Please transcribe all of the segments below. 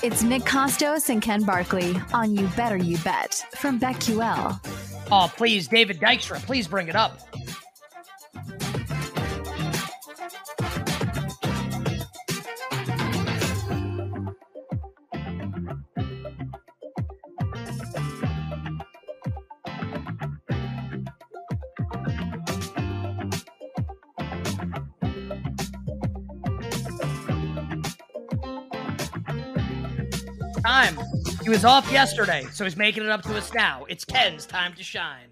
It's Nick Costos and Ken Barkley on You Better You Bet from BetQL. Oh, please, David Dykstra, please bring it up. Time. He was off yesterday, so he's making it up to us now. It's Ken's time to shine.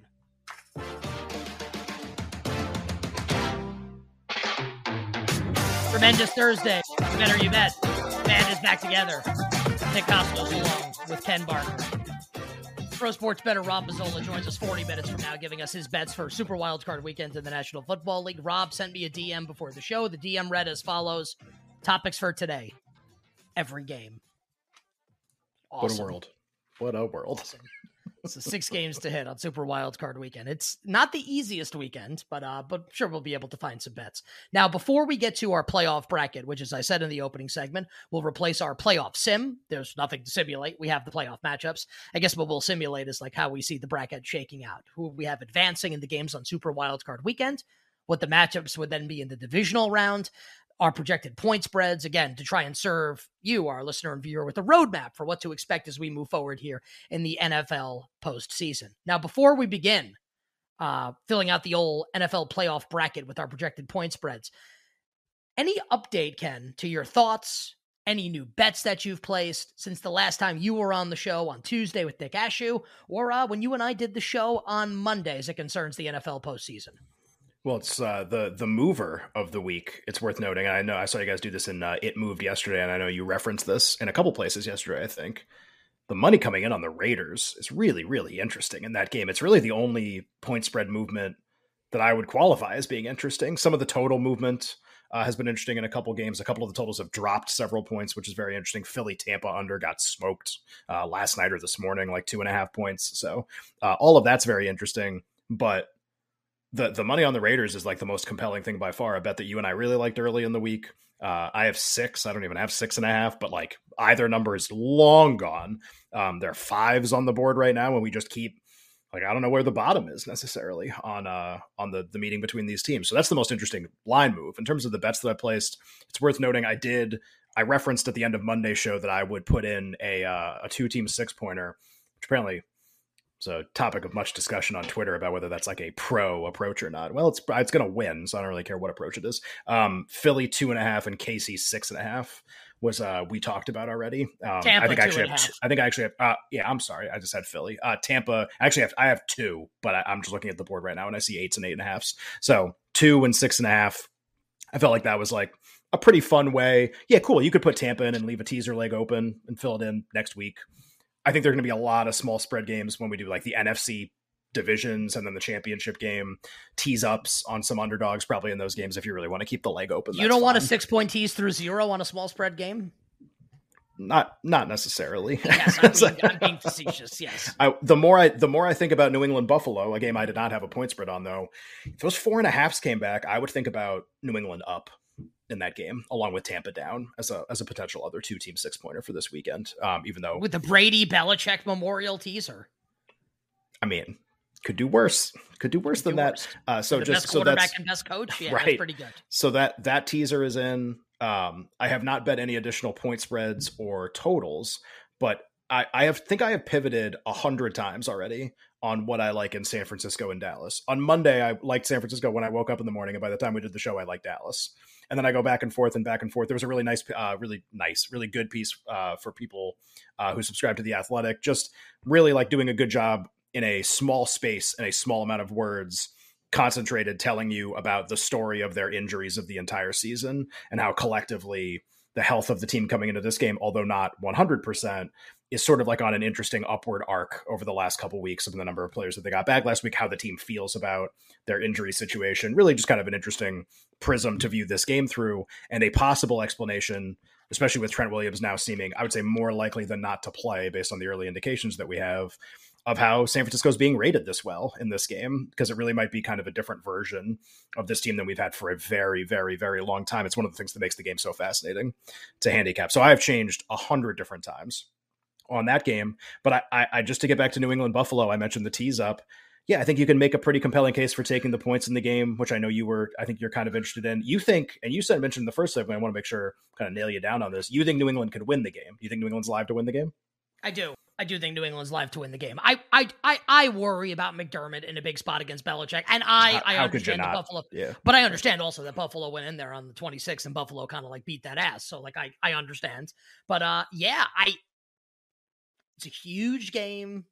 Tremendous Thursday. You better you bet. Band is back together. Nick Costos along with Ken Barker. Pro Sports bettor Rob Mazzola joins us 40 minutes from now, giving us his bets for Super Wildcard Weekend in the National Football League. Rob sent me a DM before the show. The DM read as follows. Topics for today. Every game. Awesome. What a world. What a world. Awesome. So 6 games to hit on Super Wildcard Weekend. It's not the easiest weekend, but sure we'll be able to find some bets. Now, before we get to our playoff bracket, which, as I said in the opening segment, will replace our playoff sim. There's nothing to simulate. We have the playoff matchups. I guess what we'll simulate is like how we see the bracket shaking out, who we have advancing in the games on Super Wildcard Weekend, what the matchups would then be in the divisional round, our projected point spreads, again, to try and serve you, our listener and viewer, with a roadmap for what to expect as we move forward here in the NFL postseason. Now, before we begin filling out the old NFL playoff bracket with our projected point spreads, any update, Ken, to your thoughts, any new bets that you've placed since the last time you were on the show on Tuesday with Nick Ashew, or when you and I did the show on Monday as it concerns the NFL postseason? Well, it's the mover of the week. It's worth noting. And I know I saw you guys do this in It Moved yesterday, and I know you referenced this in a couple places yesterday, I think. The money coming in on the Raiders is really, really interesting in that game. It's really the only point spread movement that I would qualify as being interesting. Some of the total movement has been interesting in a couple games. A couple of the totals have dropped several points, which is very interesting. Philly Tampa under got smoked last night or this morning, like 2.5 points. So all of that's very interesting. But the money on the Raiders is like the most compelling thing by far. A bet that you and I really liked early in the week. I have 6. I don't even have 6.5, but like either number is long gone. There are 5s on the board right now, and we just keep like, I don't know where the bottom is necessarily on the meeting between these teams. So that's the most interesting line move. In terms of the bets that I placed, it's worth noting I referenced at the end of Monday's show that I would put in a 2-team 6-pointer, which apparently it's a topic of much discussion on Twitter about whether that's like a pro approach or not. Well, it's going to win, so I don't really care what approach it is. Philly 2.5 and KC 6.5 was we talked about already. Tampa, I'm sorry, I just had Philly. Tampa, actually, I have 2, but I'm just looking at the board right now and I see 8s and 8.5s. So 2 and 6.5. I felt like that was like a pretty fun way. Yeah, cool. You could put Tampa in and leave a teaser leg open and fill it in next week. I think there are going to be a lot of small spread games when we do like the NFC divisions and then the championship game, tease ups on some underdogs probably in those games if you really want to keep the leg open. You don't want a 6-point tease through 0 on a small spread game? Not necessarily. Yes, I'm being facetious, yes. The more I think about New England Buffalo, a game I did not have a point spread on though, if those 4.5s came back, I would think about New England up in that game, along with Tampa down as a potential other 2-team 6-pointer for this weekend. Even though with the Brady Belichick Memorial teaser, I mean, could do worse than that. So the just best quarterback and best coach, yeah, right. That's pretty good. So that teaser is in. I have not bet any additional point spreads or totals, but I think I have pivoted 100 times already on what I like in San Francisco and Dallas. On Monday, I liked San Francisco when I woke up in the morning, and by the time we did the show, I liked Dallas. And then I go back and forth. There was a really good piece for people who subscribe to The Athletic, just really like doing a good job in a small space and a small amount of words, concentrated, telling you about the story of their injuries of the entire season and how collectively the health of the team coming into this game, although not 100%, is sort of like on an interesting upward arc over the last couple of weeks of the number of players that they got back last week, how the team feels about their injury situation. Really just kind of an interesting prism to view this game through, and a possible explanation, especially with Trent Williams now seeming, I would say, more likely than not to play based on the early indications that we have, of how San Francisco is being rated this well in this game, because it really might be kind of a different version of this team than we've had for a very, very, very long time. It's one of the things that makes the game so fascinating to handicap. So I've changed 100 different times on that game. But I just to get back to New England Buffalo, I mentioned the tease up. Yeah, I think you can make a pretty compelling case for taking the points in the game, which I know I think you're kind of interested in. You think, and you mentioned in the first segment, I want to make sure, kind of nail you down on this. You think New England could win the game? You think New England's live to win the game? I do think New England's live to win the game. I worry about McDermott in a big spot against Belichick, and I understand the Buffalo, but I understand also that Buffalo went in there on the 26th, and Buffalo kind of like beat that ass. So like I understand, but it's a huge game.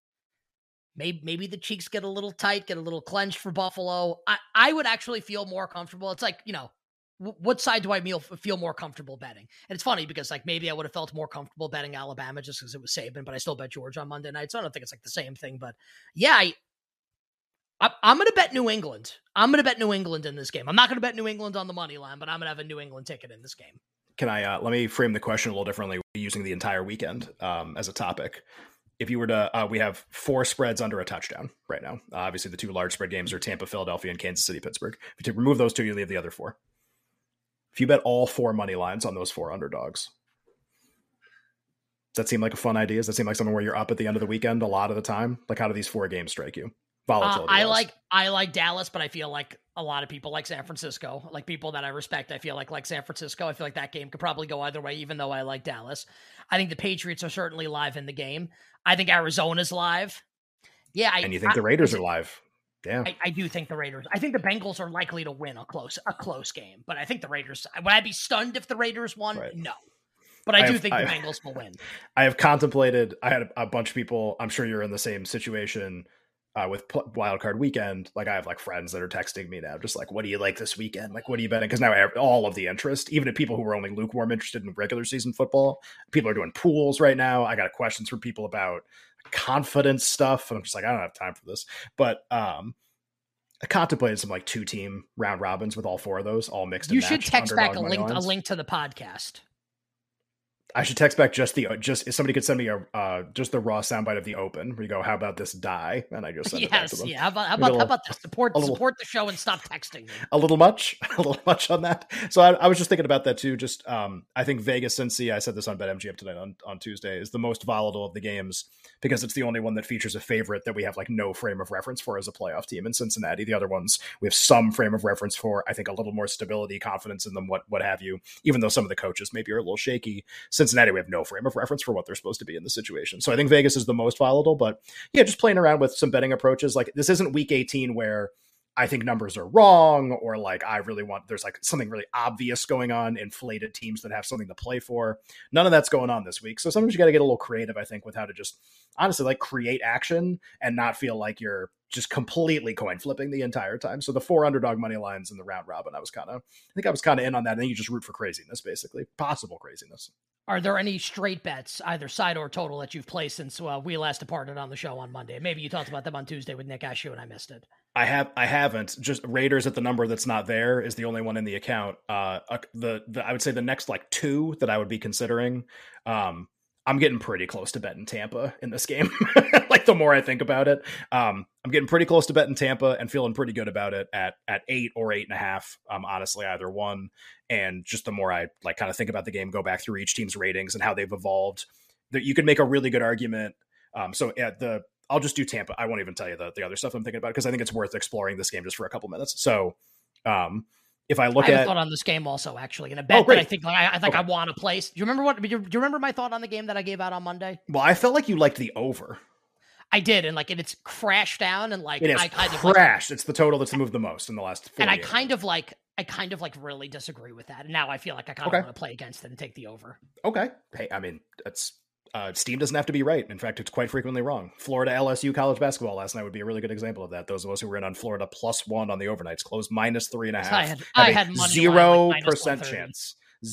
Maybe the cheeks get a little tight, get a little clenched for Buffalo. I would actually feel more comfortable. It's like, what side do I feel more comfortable betting? And it's funny because like maybe I would have felt more comfortable betting Alabama just because it was Saban, but I still bet Georgia on Monday night. So I don't think it's like the same thing. But yeah, I'm going to bet New England. I'm going to bet New England in this game. I'm not going to bet New England on the money line, but I'm going to have a New England ticket in this game. Can I let me frame the question a little differently using the entire weekend as a topic. If you were to, we have 4 spreads under a touchdown right now. Obviously, the 2 large spread games are Tampa, Philadelphia, and Kansas City, Pittsburgh. If you remove those 2, you leave the other 4. If you bet all 4 money lines on those 4 underdogs, does that seem like a fun idea? Does that seem like something where you're up at the end of the weekend a lot of the time? Like, how do these 4 games strike you? Volatility. I like Dallas, but I feel like a lot of people like San Francisco. Like people that I respect, I feel like San Francisco. I feel like that game could probably go either way, even though I like Dallas. I think the Patriots are certainly live in the game. I think Arizona's live. Yeah. And you think the Raiders are live? Yeah. I do think the Raiders. I think the Bengals are likely to win a close game, but I think the Raiders. Would I be stunned if the Raiders won? Right. No. But I do think the Bengals will win. I have contemplated. I had a bunch of people. I'm sure you're in the same situation. With wildcard weekend, like I have like friends that are texting me now, just like, what do you like this weekend? Like, what are you betting? Because now I have all of the interest, even if people who were only lukewarm interested in regular season football, people are doing pools right now. I got questions from people about confidence stuff. And I'm just like, I don't have time for this. But I contemplated some like 2-team round robins with all 4 of those all mixed. You should text back a link to the podcast. I should text back just if somebody could send me just the raw soundbite of the open where you go, how about this die? And I just send it back to them. Yeah. How about this? Support the show and stop texting me. A little much on that. So I was just thinking about that too. Just I think Vegas Cincy, I said this on BetMGM tonight on Tuesday, is the most volatile of the games because it's the only one that features a favorite that we have like no frame of reference for as a playoff team in Cincinnati. The other ones we have some frame of reference for. I think a little more stability, confidence in them, what have you. Even though some of the coaches maybe are a little shaky. Cincinnati, we have no frame of reference for what they're supposed to be in the situation. So I think Vegas is the most volatile, but yeah, just playing around with some betting approaches. Like this isn't week 18 where I think numbers are wrong or like I really want, there's like something really obvious going on, inflated teams that have something to play for. None of that's going on this week. So sometimes you got to get a little creative, I think, with how to just honestly like create action and not feel like you're just completely coin flipping the entire time. So the 4 underdog money lines in the round robin, I was kind of in on that. And then you just root for craziness, basically possible craziness. Are there any straight bets, either side or total, that you've placed since we last departed on the show on Monday? Maybe you talked about them on Tuesday with Nick Ashew and I missed it. I haven't. Just Raiders at the number that's not there is the only one in the account. I would say the next like 2 that I would be considering. I'm getting pretty close to betting Tampa in this game. Like the more I think about it, I'm getting pretty close to betting Tampa and feeling pretty good about it at 8 or 8.5. Honestly, either one. And just the more I like kind of think about the game, go back through each team's ratings and how they've evolved, that you could make a really good argument. I'll just do Tampa. I won't even tell you the other stuff I'm thinking about because I think it's worth exploring this game just for a couple minutes. So if I look I have a thought on this game also, actually, and a bet that I think I want to place. Do you remember my thought on the game that I gave out on Monday? Well, I felt like you liked the over. I did, and it's crashed down, and like it has crashed. It's the total that's moved the most in the last 4 And years. I kind of really disagree with that. And now I feel like I kind of want to play against it and take the over. Okay. Hey, I mean, that's Steam doesn't have to be right. In fact, it's quite frequently wrong. Florida LSU college basketball last night would be a really good example of that. Those of us who were in on Florida +1 on the overnights closed -3.5. I had money 0% chance.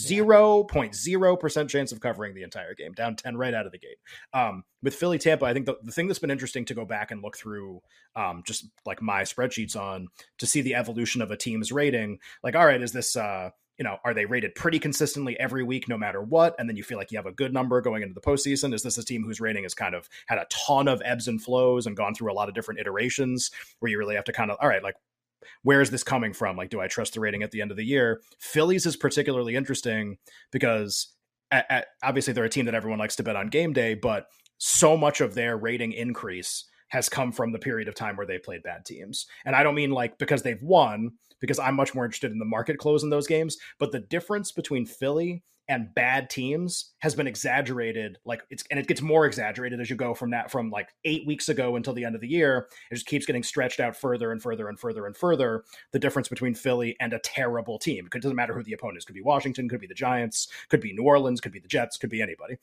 0.0% chance of covering the entire game, down 10 right out of the gate. With Philly Tampa, I think the thing that's been interesting to go back and look through just like my spreadsheets on to see the evolution of a team's rating. Like, all right, is this are they rated pretty consistently every week, no matter what? And then you feel like you have a good number going into the postseason. Is this a team whose rating has kind of had a ton of ebbs and flows and gone through a lot of different iterations where you really have to kind of, all right, like, where is this coming from? Like, do I trust the rating at the end of the year? Phillies is particularly interesting because obviously they're a team that everyone likes to bet on game day, but so much of their rating increase has come from the period of time where they played bad teams. And I don't mean like because they've won, because I'm much more interested in the market close in those games, but the difference between Philly and bad teams has been exaggerated. And it gets more exaggerated as you go from like 8 weeks ago until the end of the year. It just keeps getting stretched out further and further and further and further. The difference between Philly and a terrible team. It doesn't matter who the opponent is. Could be Washington, could be the Giants, could be New Orleans, could be the Jets, could be anybody.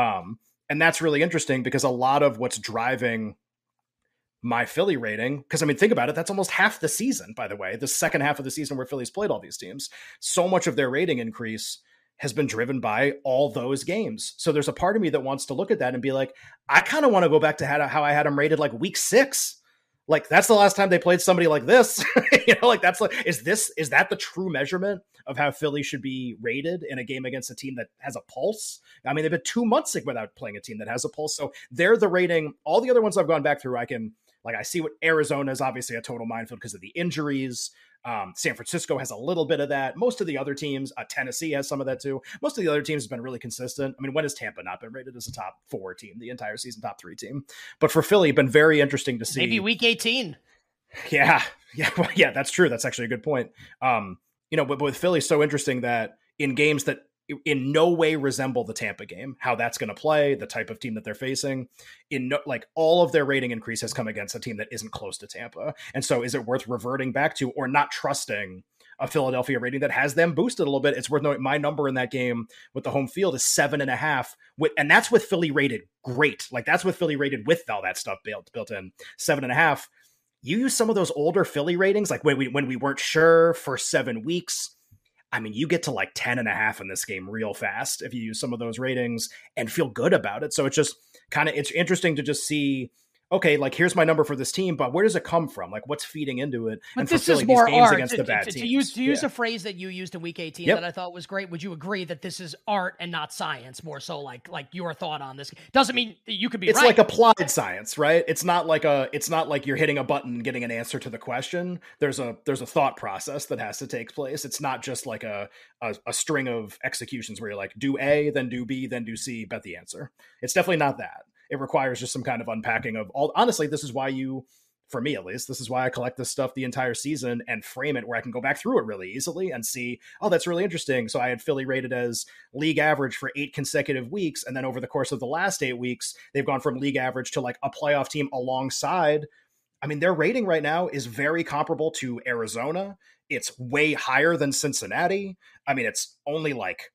And that's really interesting because a lot of what's driving my Philly rating, because I mean, think about it, that's almost half the season, by the way, the second half of the season where Philly's played all these teams. So much of their rating increase has been driven by all those games. So there's a part of me that wants to look at that and be like, I kind of want to go back to how I had them rated like week 6. Like, that's the last time they played somebody like this. Like, that's like, is that the true measurement of how Philly should be rated in a game against a team that has a pulse? I mean, they've been 2 months without playing a team that has a pulse. So they're the rating. All the other ones I've gone back through, I see what Arizona is obviously a total minefield because of the injuries. San Francisco has a little bit of that. Most of the other teams, Tennessee has some of that too. Most of the other teams have been really consistent. I mean, when has Tampa not been rated as a top 4 team the entire season, top 3 team? But for Philly, been very interesting to see. Maybe week 18. Yeah, that's true. That's actually a good point. But with Philly, so interesting that in games that in no way resemble the Tampa game, how that's going to play, the type of team that they're facing, all of their rating increase has come against a team that isn't close to Tampa. And so is it worth reverting back to or not trusting a Philadelphia rating that has them boosted a little bit? It's worth knowing my number in that game with the home field is 7.5, and that's with Philly rated great. Like, that's with Philly rated with all that stuff built in, 7.5. You use some of those older Philly ratings, like when we weren't sure for 7 weeks. I mean, you get to like 10.5 in this game real fast if you use some of those ratings and feel good about it. So it's just it's interesting to just see, okay, like, here's my number for this team, but where does it come from? Like, what's feeding into it? But and this is more these games art. Against the bad teams. To use a phrase that you used in week 18 that I thought was great, would you agree that this is art and not science? More so like your thought on this. Doesn't mean you could be right. It's like applied science, right? It's not like you're hitting a button and getting an answer to the question. There's a thought process that has to take place. It's not just like a string of executions where you're like, do A, then do B, then do C, bet the answer. It's definitely not that. It requires just some kind of unpacking of all. Honestly, this is why for me at least, this is why I collect this stuff the entire season and frame it where I can go back through it really easily and see, oh, that's really interesting. So I had Philly rated as league average for 8 consecutive weeks. And then over the course of the last 8 weeks, they've gone from league average to like a playoff team alongside. I mean, their rating right now is very comparable to Arizona. It's way higher than Cincinnati. I mean, it's only like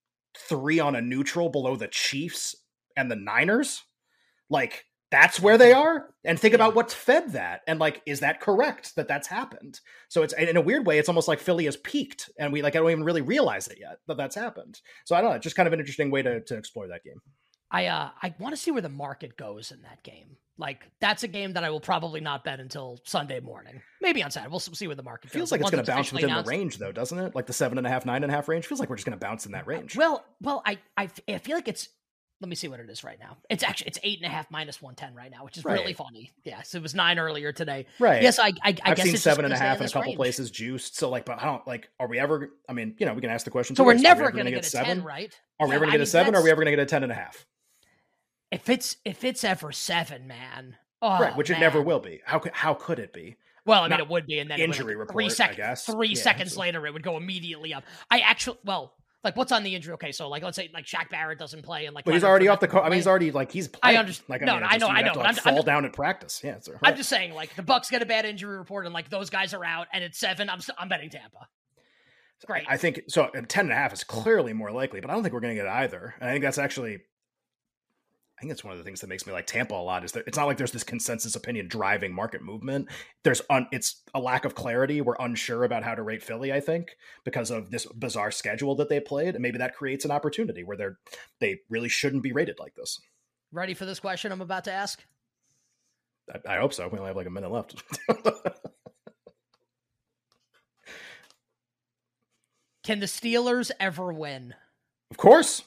3 on a neutral below the Chiefs and the Niners. Like, that's where they are. And think about what's fed that. And like, is that correct that that's happened? So it's, in a weird way, it's almost like Philly has peaked and I don't even really realize it yet that that's happened. So I don't know, it's just kind of an interesting way to explore that game. I want to see where the market goes in that game. Like, that's a game that I will probably not bet until Sunday morning. Maybe on Saturday. We'll see where the market Feels goes. Like it's going to bounce within the range, though, doesn't it? Like the 7.5, 9.5 range. Feels like we're just going to bounce in that range. Well, I feel like it's. Let me see what it is right now. It's 8.5 minus 110 right now, which is really funny. Yes, it was 9 earlier today. Right. Yes, I've guess seen it's 7.5 in a couple range. places juiced. So like, but I don't like. Are we ever? I mean, we can ask the question. So we're never going to get a 10, right? Are we ever going to get a 7? Or are we ever going to get a 10.5? If it's ever 7, man. Oh, right, which it never will be. How could it be? Well, I mean, it would be, and then injury report. 3 seconds. 3 seconds later, it would go immediately up. Like, what's on the injury? Okay, so like, let's say like Shaq Barrett doesn't play, and like, but he's already off the court. I mean, he's already like he's playing. I understand. Like, I know. I'm fall down at practice. Yeah, right. I'm just saying, like, the Bucks get a bad injury report, and like those guys are out, and it's 7. I'm betting Tampa. Great. I think so. 10.5 is clearly more likely, but I don't think we're going to get it either. And I think that's actually. I think that's one of the things that makes me like Tampa a lot is that it's not like there's this consensus opinion driving market movement. It's a lack of clarity. We're unsure about how to rate Philly, I think, because of this bizarre schedule that they played. And maybe that creates an opportunity where they really shouldn't be rated like this. Ready for this question I'm about to ask? I hope so. We only have like a minute left. Can the Steelers ever win? Of course.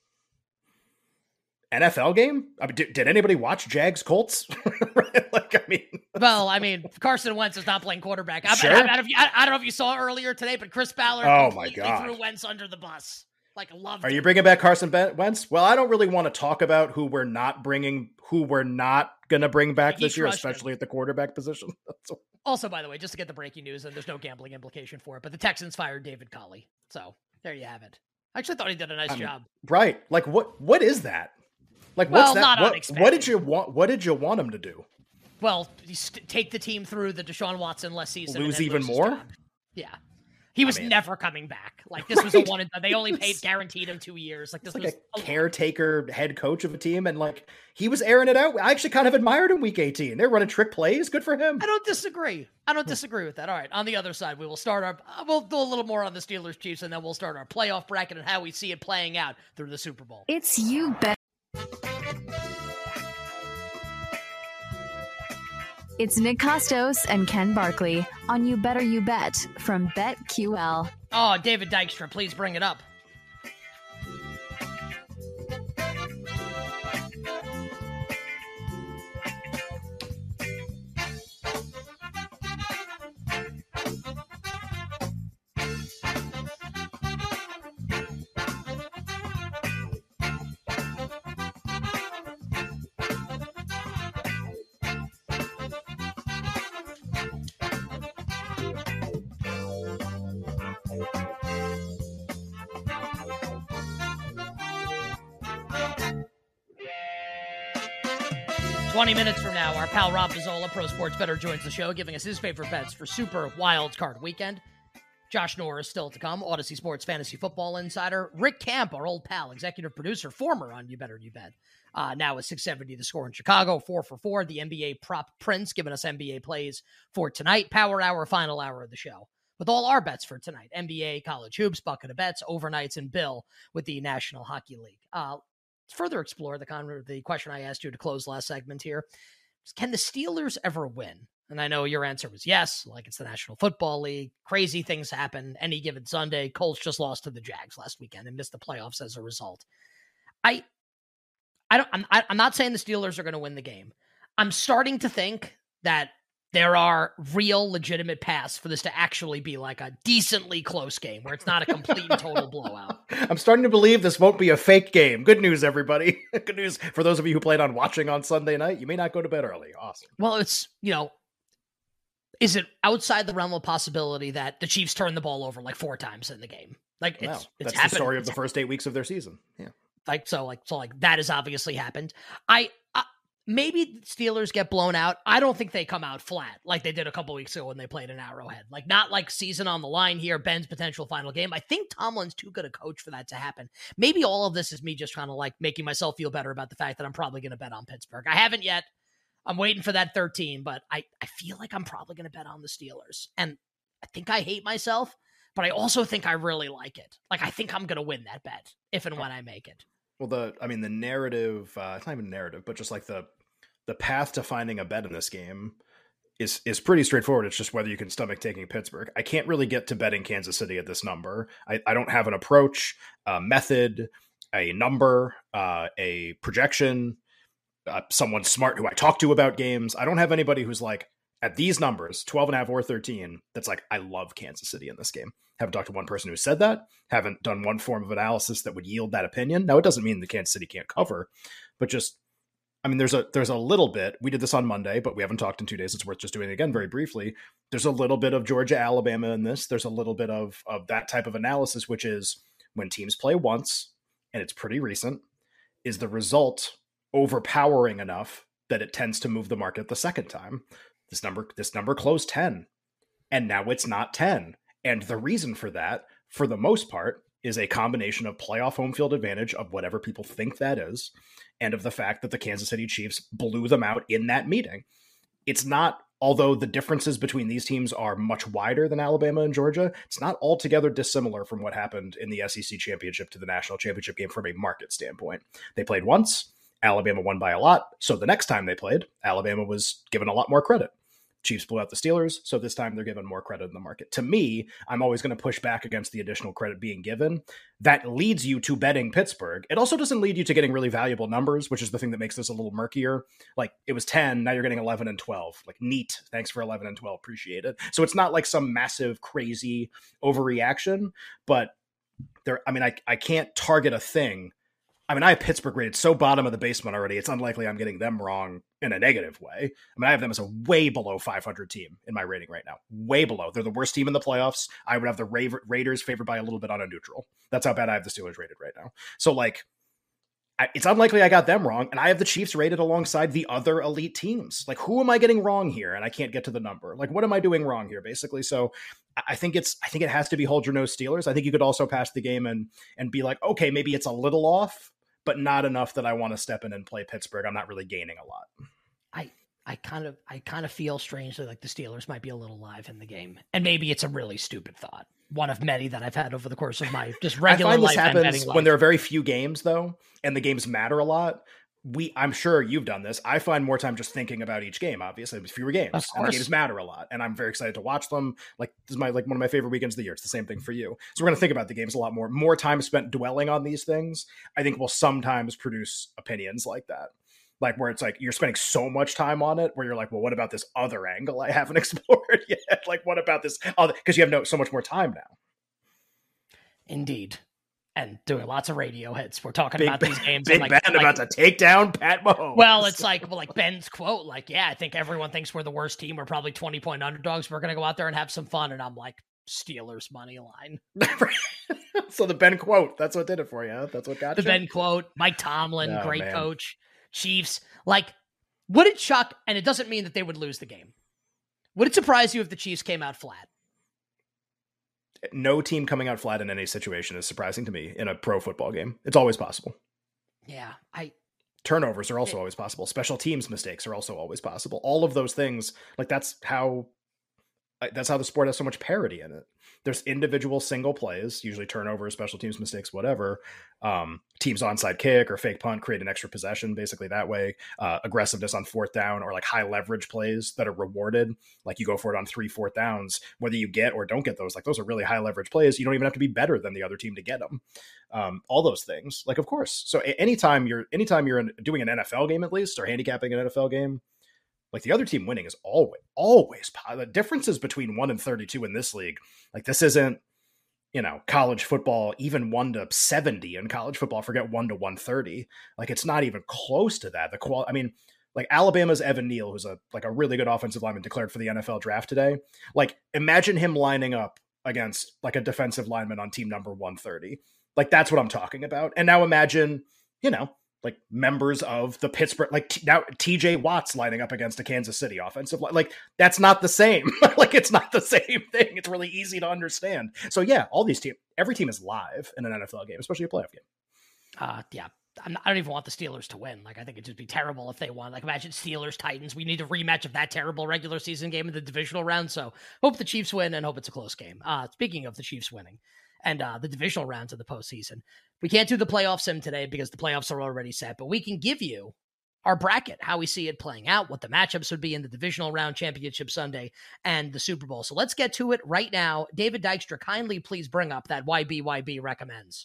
NFL game? I mean, did anybody watch Jags Colts? Well, I mean, Carson Wentz is not playing quarterback. Sure. I don't know if you saw earlier today, but Chris Ballard completely threw Wentz under the bus. Like, loved it. Are you bringing back Carson Wentz? Well, I don't really want to talk about who we're not going to bring back this year, especially at the quarterback position. Also, by the way, just to get the breaking news, and there's no gambling implication for it, but the Texans fired David Culley. So there you have it. I actually thought he did a nice job. Right. Like, what is that? Like, well, what's that? Not unexpected. What did you want? What did you want him to do? Well, take the team through the Deshaun Watson-less season. Lose even more? Yeah. He was never coming back. Like, this was a one and done. They only guaranteed him 2 years. Like, this was a caretaker head coach of a team, and like he was airing it out. I actually kind of admired him week 18. They're running trick plays. Good for him. I don't disagree with that. All right. On the other side, we'll do a little more on the Steelers Chiefs, and then we'll start our playoff bracket and how we see it playing out through the Super Bowl. It's You Bet. It's Nick Costos and Ken Barkley on You Better You Bet from BetQL. Oh, David Dykstra, please bring it up. Minutes from now, our pal Rob Pizzola, Pro Sports Bettor, joins the show, giving us his favorite bets for Super Wild Card Weekend. Josh Norris still to come, Odyssey Sports Fantasy Football Insider. Rick Camp, our old pal, executive producer, former on You Better You Bet. Now at 670 The Score in Chicago, 4 for 4. The NBA prop Prince giving us NBA plays for tonight. Power hour, final hour of the show. With all our bets for tonight. NBA, college hoops, bucket of bets, overnights, and Bill with the National Hockey League. Further explore the question I asked you to close last segment here. Can the Steelers ever win? And I know your answer was yes, like it's the National Football League. Crazy things happen any given Sunday. Colts just lost to the Jags last weekend and missed the playoffs as a result. I'm not saying the Steelers are going to win the game. I'm starting to think that there are real legitimate paths for this to actually be like a decently close game where it's not a complete and total blowout. I'm starting to believe this won't be a fake game. Good news, everybody. Good news for those of you who played on watching on Sunday night. You may not go to bed early. Awesome. Well, it's, is it outside the realm of possibility that the Chiefs turn the ball over like 4 times in the game? Like it's that's happened. The story of the first 8 weeks of their season. Yeah. So that has obviously happened. Maybe Steelers get blown out. I don't think they come out flat like they did a couple weeks ago when they played in Arrowhead. Like, not like season on the line here, Ben's potential final game. I think Tomlin's too good a coach for that to happen. Maybe all of this is me just trying to like making myself feel better about the fact that I'm probably going to bet on Pittsburgh. I haven't yet. I'm waiting for that 13, but I feel like I'm probably going to bet on the Steelers. And I think I hate myself, but I also think I really like it. Like, I think I'm going to win that bet if and when I make it. Well, the narrative, it's not even a narrative, but just like the path to finding a bet in this game is pretty straightforward. It's just whether you can stomach taking Pittsburgh. I can't really get to betting Kansas City at this number. I don't have an approach, a method, a number, a projection, someone smart who I talk to about games. I don't have anybody who's like, at these numbers, 12.5 or 13, that's like, I love Kansas City in this game. Haven't talked to one person who said that. Haven't done one form of analysis that would yield that opinion. Now, it doesn't mean the Kansas City can't cover, but just, there's a little bit. We did this on Monday, but we haven't talked in 2 days. It's worth just doing it again very briefly. There's a little bit of Georgia, Alabama in this. There's a little bit of that type of analysis, which is when teams play once, and it's pretty recent, is the result overpowering enough that it tends to move the market the second time. This number closed 10, and now it's not 10. And the reason for that, for the most part, is a combination of playoff home field advantage of whatever people think that is, and of the fact that the Kansas City Chiefs blew them out in that meeting. It's not, although the differences between these teams are much wider than Alabama and Georgia, it's not altogether dissimilar from what happened in the SEC championship to the national championship game from a market standpoint. They played once, Alabama won by a lot, so the next time they played, Alabama was given a lot more credit. Chiefs blew out the Steelers, so this time they're given more credit in the market. To me, I'm always going to push back against the additional credit being given. That leads you to betting Pittsburgh. It also doesn't lead you to getting really valuable numbers, which is the thing that makes this a little murkier. Like, it was 10, now you're getting 11 and 12. Like, neat. Thanks for 11 and 12. Appreciate it. So it's not like some massive, crazy overreaction, but I can't target a thing. I have Pittsburgh rated so bottom of the basement already, it's unlikely I'm getting them wrong in a negative way. I have them as a way below 500 team in my rating right now. Way below. They're the worst team in the playoffs. I would have the Raiders favored by a little bit on a neutral. That's how bad I have the Steelers rated right now. So, like, it's unlikely I got them wrong, and I have the Chiefs rated alongside the other elite teams. Like, who am I getting wrong here? And I can't get to the number. Like, what am I doing wrong here, basically? So I think it has to be hold your nose Steelers. I think you could also pass the game and be like, okay, maybe it's a little off, but not enough that I want to step in and play Pittsburgh. I'm not really gaining a lot. I kind of feel strangely like the Steelers might be a little live in the game, and maybe it's a really stupid thought, one of many that I've had over the course of my just regular life. I find this happens when there are very few games, though, and the games matter a lot. I'm sure you've done this. I find more time just thinking about each game. Obviously, there's fewer games, and the games matter a lot, and I'm very excited to watch them. Like, this is one of my favorite weekends of the year. It's the same thing for you. So we're going to think about the games a lot more. More time spent dwelling on these things, I think, will sometimes produce opinions like that. Like, where it's like you're spending so much time on it where you're like, well, what about this other angle I haven't explored yet? Like, what about this other, because you have so much more time now. Indeed. And doing lots of radio hits. We're talking about these games. Big Ben about to take down Pat Mahomes. Well, it's like Ben's quote, like, yeah, I think everyone thinks we're the worst team. We're probably 20-point underdogs. We're going to go out there and have some fun. And I'm like, Steelers money line. So the Ben quote, that's what did it for you. Huh? That's what got you? The Ben quote, Mike Tomlin, great coach. Chiefs, like, would it shock, and it doesn't mean that they would lose the game. Would it surprise you if the Chiefs came out flat? No team coming out flat in any situation is surprising to me in a pro football game. It's always possible. Yeah, turnovers are also always possible. Special teams mistakes are also always possible. All of those things, like, that's how the sport has so much parity in it. There's individual single plays, usually turnovers, special teams mistakes, whatever. Teams onside kick or fake punt, create an extra possession, basically that way. Aggressiveness on fourth down, or like high leverage plays that are rewarded. Like, you go for it on 3 4th downs, whether you get or don't get those. Like, those are really high leverage plays. You don't even have to be better than the other team to get them. All those things, like, of course. So anytime you're doing an NFL game, at least, or handicapping an NFL game, like, the other team winning is always the differences between 1 and 32 in this league. Like, this isn't, college football, even 1 to 70 in college football, forget 1 to 130. Like, it's not even close to that. Like, Alabama's Evan Neal, who's a really good offensive lineman, declared for the NFL draft today. Like, imagine him lining up against like a defensive lineman on team number 130. Like, that's what I'm talking about. And now imagine, like, members of the Pittsburgh, like, now TJ Watt's lining up against a Kansas City offensive line. Like, that's not the same. Like, it's not the same thing. It's really easy to understand. So yeah, all these teams, every team is live in an NFL game, especially a playoff game. Yeah. I don't even want the Steelers to win. Like, I think it'd just be terrible if they won. Like, imagine Steelers Titans. We need a rematch of that terrible regular season game in the divisional round. So hope the Chiefs win and hope it's a close game. Speaking of the Chiefs winning and the divisional rounds of the postseason, we can't do the playoff sim today because the playoffs are already set, but we can give you our bracket, how we see it playing out, what the matchups would be in the divisional round, Championship Sunday, and the Super Bowl. So let's get to it right now. David Dykstra, kindly please bring up that YBYB recommends.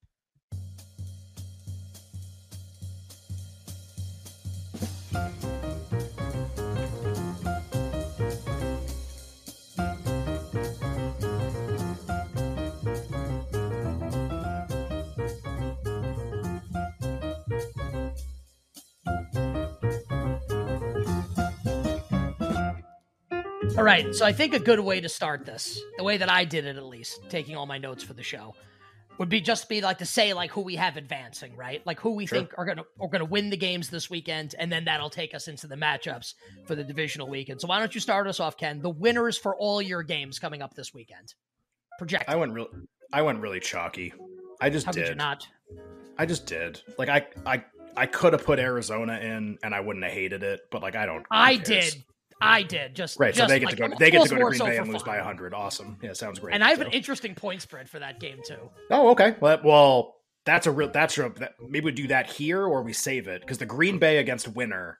All right, so I think a good way to start this, the way that I did it at least, taking all my notes for the show, would be like to say like who we have advancing, right? Like who we think are gonna win the games this weekend, and then that'll take us into the matchups for the divisional weekend. So why don't you start us off, Ken? The winners for all your games coming up this weekend. Project. I went really chalky. I just did. Did you not? I just did. Like I could have put Arizona in, and I wouldn't have hated it, but like I don't. I did. Just right. So they get to go. They get to go to Green Bay and lose by 100. Awesome. Yeah, sounds great. And I have an interesting point spread for that game too. Oh, okay. Well, maybe we do that here or we save it because the Green Bay against winner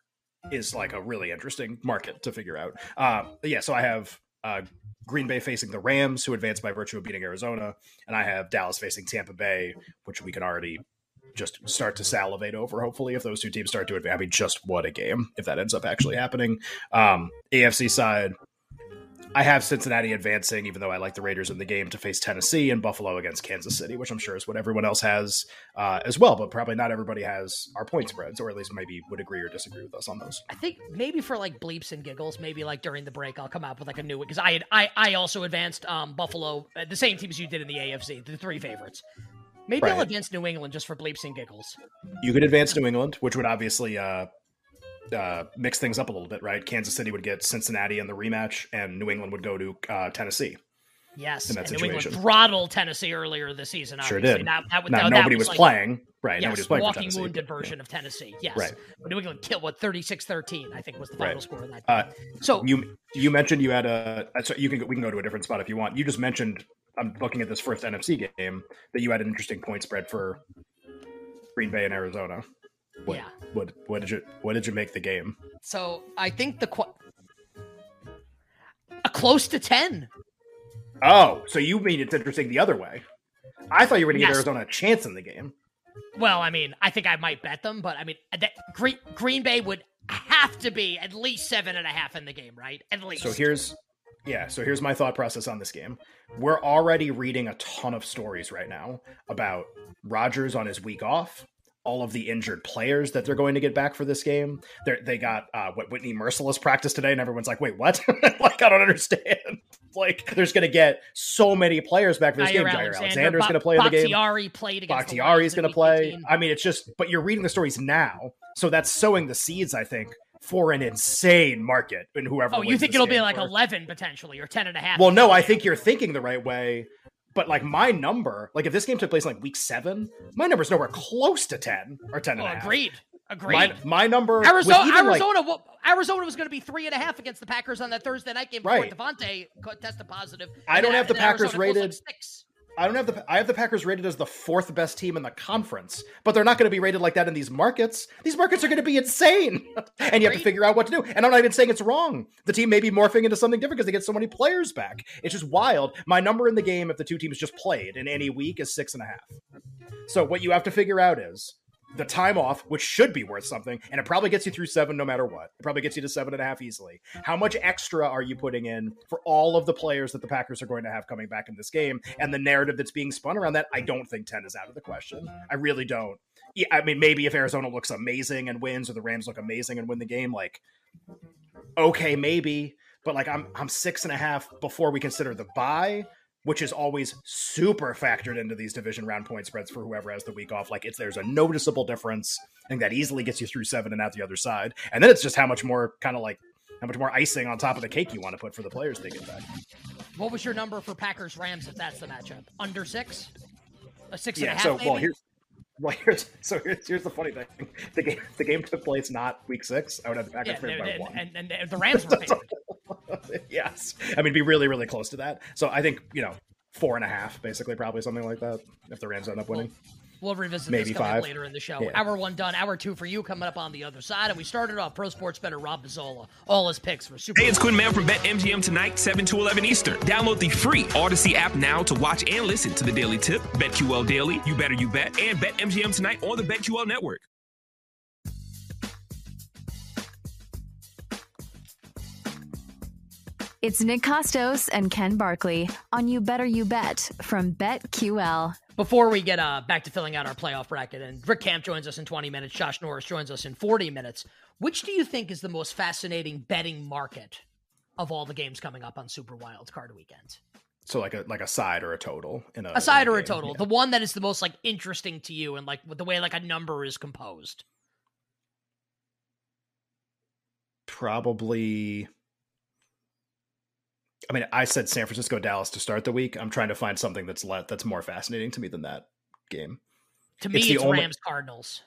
is like a really interesting market to figure out. Yeah, so I have Green Bay facing the Rams, who advanced by virtue of beating Arizona, and I have Dallas facing Tampa Bay, which we can already just start to salivate over, hopefully, if those two teams start to advance. I mean, just what a game if that ends up actually happening. AFC side, I have Cincinnati advancing, even though I like the Raiders in the game, to face Tennessee, and Buffalo against Kansas City, which I'm sure is what everyone else has as well, but probably not everybody has our point spreads, or at least maybe would agree or disagree with us on those. I think maybe for like bleeps and giggles, maybe like during the break, I'll come out with like a new one, because I also advanced Buffalo, the same teams you did in the AFC, the three favorites. Maybe I'll advance New England just for bleeps and giggles. You could advance New England, which would obviously mix things up a little bit, right? Kansas City would get Cincinnati in the rematch, and New England would go to Tennessee. Yes, in that and situation. New England throttled Tennessee earlier this season. Sure obviously. did. Now, nobody was like, playing. Right, yes, nobody was playing for walking Tennessee. wounded version of Tennessee. Yes, right. But New England killed 36-13. I think was the final score of that game. So you mentioned you had we can go to a different spot if you want. You just mentioned, I'm looking at this first NFC game, that you had an interesting point spread for Green Bay and Arizona. What did you make the game? So I think close to 10. Oh, so you mean it's interesting the other way? I thought you were going to give Arizona a chance in the game. Well, I mean, I think I might bet them, but I mean, Green Bay would have to be at least 7.5 in the game, right? At least. So here's my thought process on this game. We're already reading a ton of stories right now about Rodgers on his week off, all of the injured players that they're going to get back for this game. They got Whitney Merciless practice today, and everyone's like, wait, what? Like, I don't understand. Like, there's going to get so many players back for this game. Jair Alexander's going to play in the game. Bakhtiari played against Bakhtiari's going to play. I mean, it's just, but you're reading the stories now, so that's sowing the seeds, I think, for an insane market in whoever. Oh, you think it'll be like 11 potentially, or 10.5? Well, no, I think you're thinking the right way. But like my number, like if this game took place in like week 7, my number's nowhere close to 10 or 10.5. Agreed. My number. Arizona was going to be 3.5 against the Packers on that Thursday night game before Devontae tested positive. I don't have the Packers rated. I have the Packers rated as the 4th best team in the conference, but they're not going to be rated like that in these markets. These markets are going to be insane, and you have to figure out what to do. And I'm not even saying it's wrong. The team may be morphing into something different because they get so many players back. It's just wild. My number in the game, if the two teams just played in any week, is 6.5. So what you have to figure out is the time off, which should be worth something, and it probably gets you through 7 no matter what. It probably gets you to 7.5 easily. How much extra are you putting in for all of the players that the Packers are going to have coming back in this game? And the narrative that's being spun around that, I don't think 10 is out of the question. I really don't. Yeah, I mean, maybe if Arizona looks amazing and wins, or the Rams look amazing and win the game, like, okay, maybe. But like, I'm 6.5 before we consider the bye, which is always super factored into these division round point spreads for whoever has the week off. Like, there's a noticeable difference. I think that easily gets you through 7 and out the other side. And then it's just how much more icing on top of the cake you want to put for the players they get back. What was your number for Packers Rams if that's the matchup? Under 6? A 6.5? Yeah. So here's the funny thing. The game took place not week 6. I would have the Packers favored by 1. And the Rams were favored. Yes. I mean, be really, really close to that. So I think, 4.5, basically, probably something like that, if the Rams end up winning. We'll revisit maybe this coming 5 later in the show. Yeah. Hour 1 done. Hour 2 for you coming up on the other side. And we started off pro sports bettor Rob Mazzola. All his picks for Super. Hey, it's Quinn Mann from BetMGM tonight, 7 to 11 Eastern. Download the free Odyssey app now to watch and listen to the Daily Tip, BetQL Daily, You Better You Bet, and BetMGM tonight on the BetQL Network. It's Nick Costos and Ken Barkley on You Better You Bet from BetQL. Before we get back to filling out our playoff bracket, and Rick Camp joins us in 20 minutes, Josh Norris joins us in 40 minutes, which do you think is the most fascinating betting market of all the games coming up on Super Wild Card Weekend? So like a side or a total in a side or a total. Yeah. The one that is the most like interesting to you, and like with the way like a number is composed. Probably. I mean, I said San Francisco, Dallas to start the week. I'm trying to find something that's more fascinating to me than that game. To me, it's Rams Cardinals.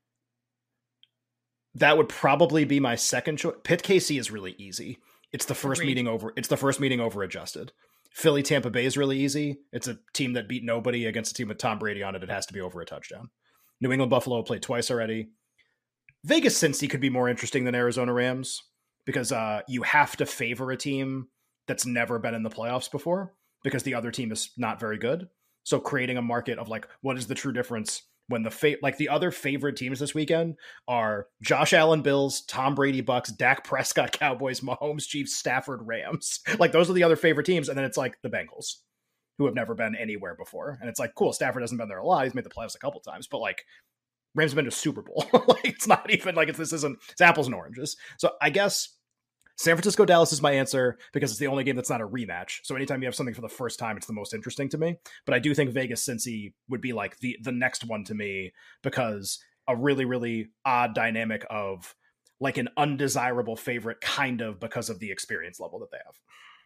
That would probably be my second choice. Pitt KC is really easy. It's the first meeting over. It's the first meeting over adjusted. Philly Tampa Bay is really easy. It's a team that beat nobody against a team with Tom Brady on it. It has to be over a touchdown. New England Buffalo played twice already. Vegas Cincy could be more interesting than Arizona Rams because you have to favor a team that's never been in the playoffs before because the other team is not very good. So creating a market of like, what is the true difference when the other favorite teams this weekend are Josh Allen Bills, Tom Brady Bucks, Dak Prescott Cowboys, Mahomes Chiefs, Stafford Rams. Like those are the other favorite teams. And then it's like the Bengals who have never been anywhere before. And it's like, cool, Stafford hasn't been there a lot. He's made the playoffs a couple times, but like Rams have been to Super Bowl. Like it's not even like it's apples and oranges. So I guess San Francisco Dallas is my answer because it's the only game that's not a rematch. So anytime you have something for the first time, it's the most interesting to me. But I do think Vegas Cincy would be like the next one to me because a really, really odd dynamic of like an undesirable favorite kind of because of the experience level that they have.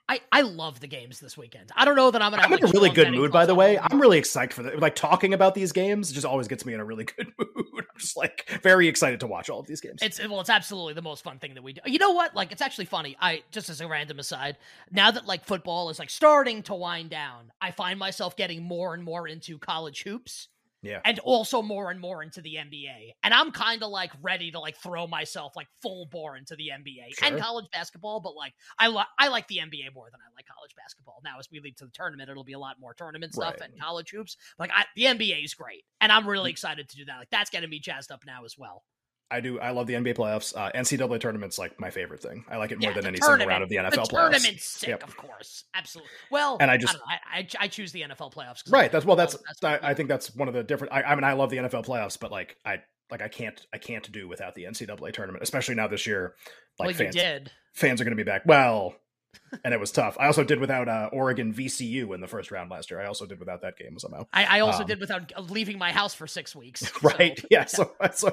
I love the games this weekend. I don't know that I'm in a really good mood, by the way. I'm really excited for that. Like talking about these games just always gets me in a really good mood. I'm just like very excited to watch all of these games. It's absolutely the most fun thing that we do. You know what? Like it's actually funny. Just as a random aside, now that like football is like starting to wind down, I find myself getting more and more into college hoops. Yeah. And also more and more into the NBA. And I'm kind of like ready to like throw myself like full bore into the NBA and college basketball. But like, I like the NBA more than I like college basketball. Now, as we lead to the tournament, it'll be a lot more tournament stuff and college hoops. Like the NBA is great. And I'm really excited to do that. Like that's getting me jazzed up now as well. I do. I love the NBA playoffs. NCAA tournament's like my favorite thing. I like it more than any single round of the NFL playoffs. The tournament's sick, of course. Absolutely. Well, and I choose the NFL playoffs. Right. I think that's one of the different. I mean, I love the NFL playoffs, but like I can't do without the NCAA tournament, especially now this year. Like fans are going to be back. Well. And it was tough. I also did without Oregon VCU in the first round last year. I also did without that game somehow. I also did without leaving my house for 6 weeks. Right. So. Yeah. So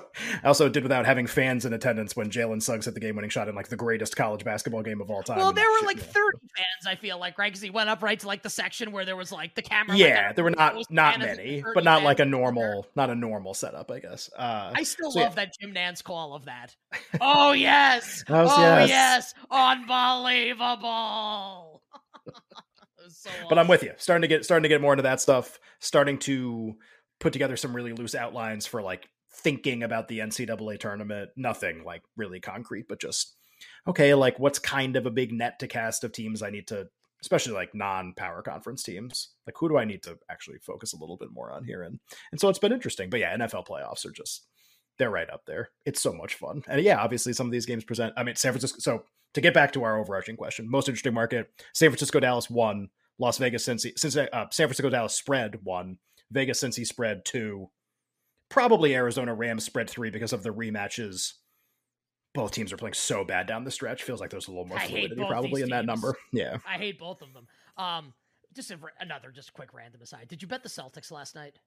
I also did without having fans in attendance when Jalen Suggs hit the game-winning shot in like the greatest college basketball game of all time. Well, there were like 30 fans, I feel like, right? Because he went up right to like the section where there was like the camera. Yeah, there were not many, but not like not a normal setup, I guess. I still love that Jim Nantz call of that. Oh yes. Yes. Unbelievable. So but I'm with you. Starting to get more into that stuff. Starting to put together some really loose outlines for like thinking about the NCAA tournament. Nothing like really concrete, but just okay. Like what's kind of a big net to cast of teams I need to, especially like non-power conference teams. Like who do I need to actually focus a little bit more on here? And so it's been interesting. But yeah, NFL playoffs are just they're right up there. It's so much fun. And yeah, obviously some of these games present. I mean, San Francisco. So to get back to our overarching question, most interesting market, San Francisco, Dallas 1, Las Vegas, Cincy, San Francisco, Dallas spread 1, Vegas, Cincy spread 2, probably Arizona Rams spread 3 because of the rematches. Both teams are playing so bad down the stretch. Feels like there's a little more fluidity probably in that number. Yeah. I hate both of them. Just a quick random aside. Did you bet the Celtics last night?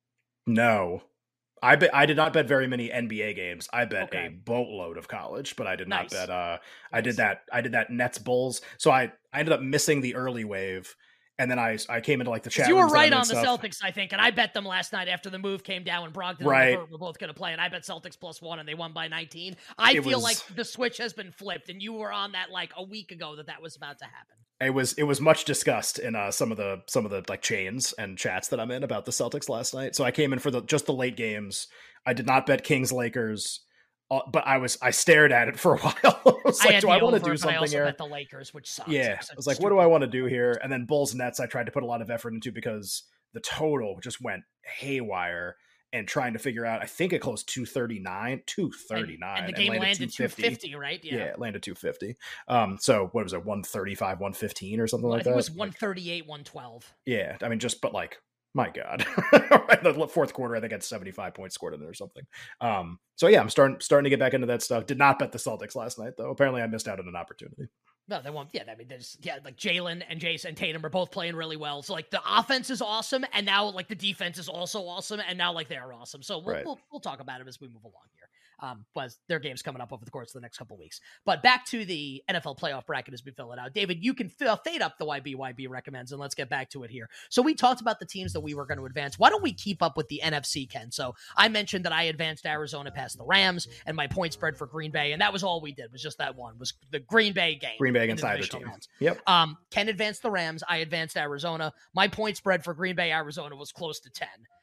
No. I did not bet very many NBA games. I bet a boatload of college, but I did not bet. I did that Nets Bulls. So I ended up missing the early wave, and then I came into like the chat. You were right on the Celtics, I think, and I bet them last night after the move came down when Brogdon and Levert were both going to play, and I bet Celtics +1, and they won by 19. I feel like the switch has been flipped, and you were on that like a week ago that was about to happen. It was much discussed in some of the like chains and chats that I'm in about the Celtics last night. So I came in for just the late games. I did not bet Kings Lakers, but I stared at it for a while. I was like, do I want to do something here? Bet the Lakers, which sucks. Yeah, I was like, what do I want to do here? And then Bulls Nets, I tried to put a lot of effort into because the total just went haywire. And trying to figure out, I think it closed 239, and the game landed 250, right? Yeah, it landed 250. So what was it, 135, 115 or something like that? It was 138, 112. Yeah, I mean, but like, my God. The fourth quarter, I think, had 75 points scored in it or something. So yeah, I'm starting to get back into that stuff. Did not bet the Celtics last night, though. Apparently I missed out on an opportunity. No, they won't. Yeah, I mean, like Jalen and Jason and Tatum are both playing really well. So like the offense is awesome, and now like the defense is also awesome, and now like they're awesome. So we'll talk about it as we move along here. Was their games coming up over the course of the next couple of weeks. But back to the NFL playoff bracket as we fill it out. David, you can fade up the YB recommends, and let's get back to it here. So we talked about the teams that we were going to advance. Why don't we keep up with the NFC, Ken? So I mentioned that I advanced Arizona past the Rams, and my point spread for Green Bay, and that was all we did, was just that one, was the Green Bay game. Green Bay against either team. Yep. Ken advanced the Rams. I advanced Arizona. My point spread for Green Bay, Arizona was close to 10.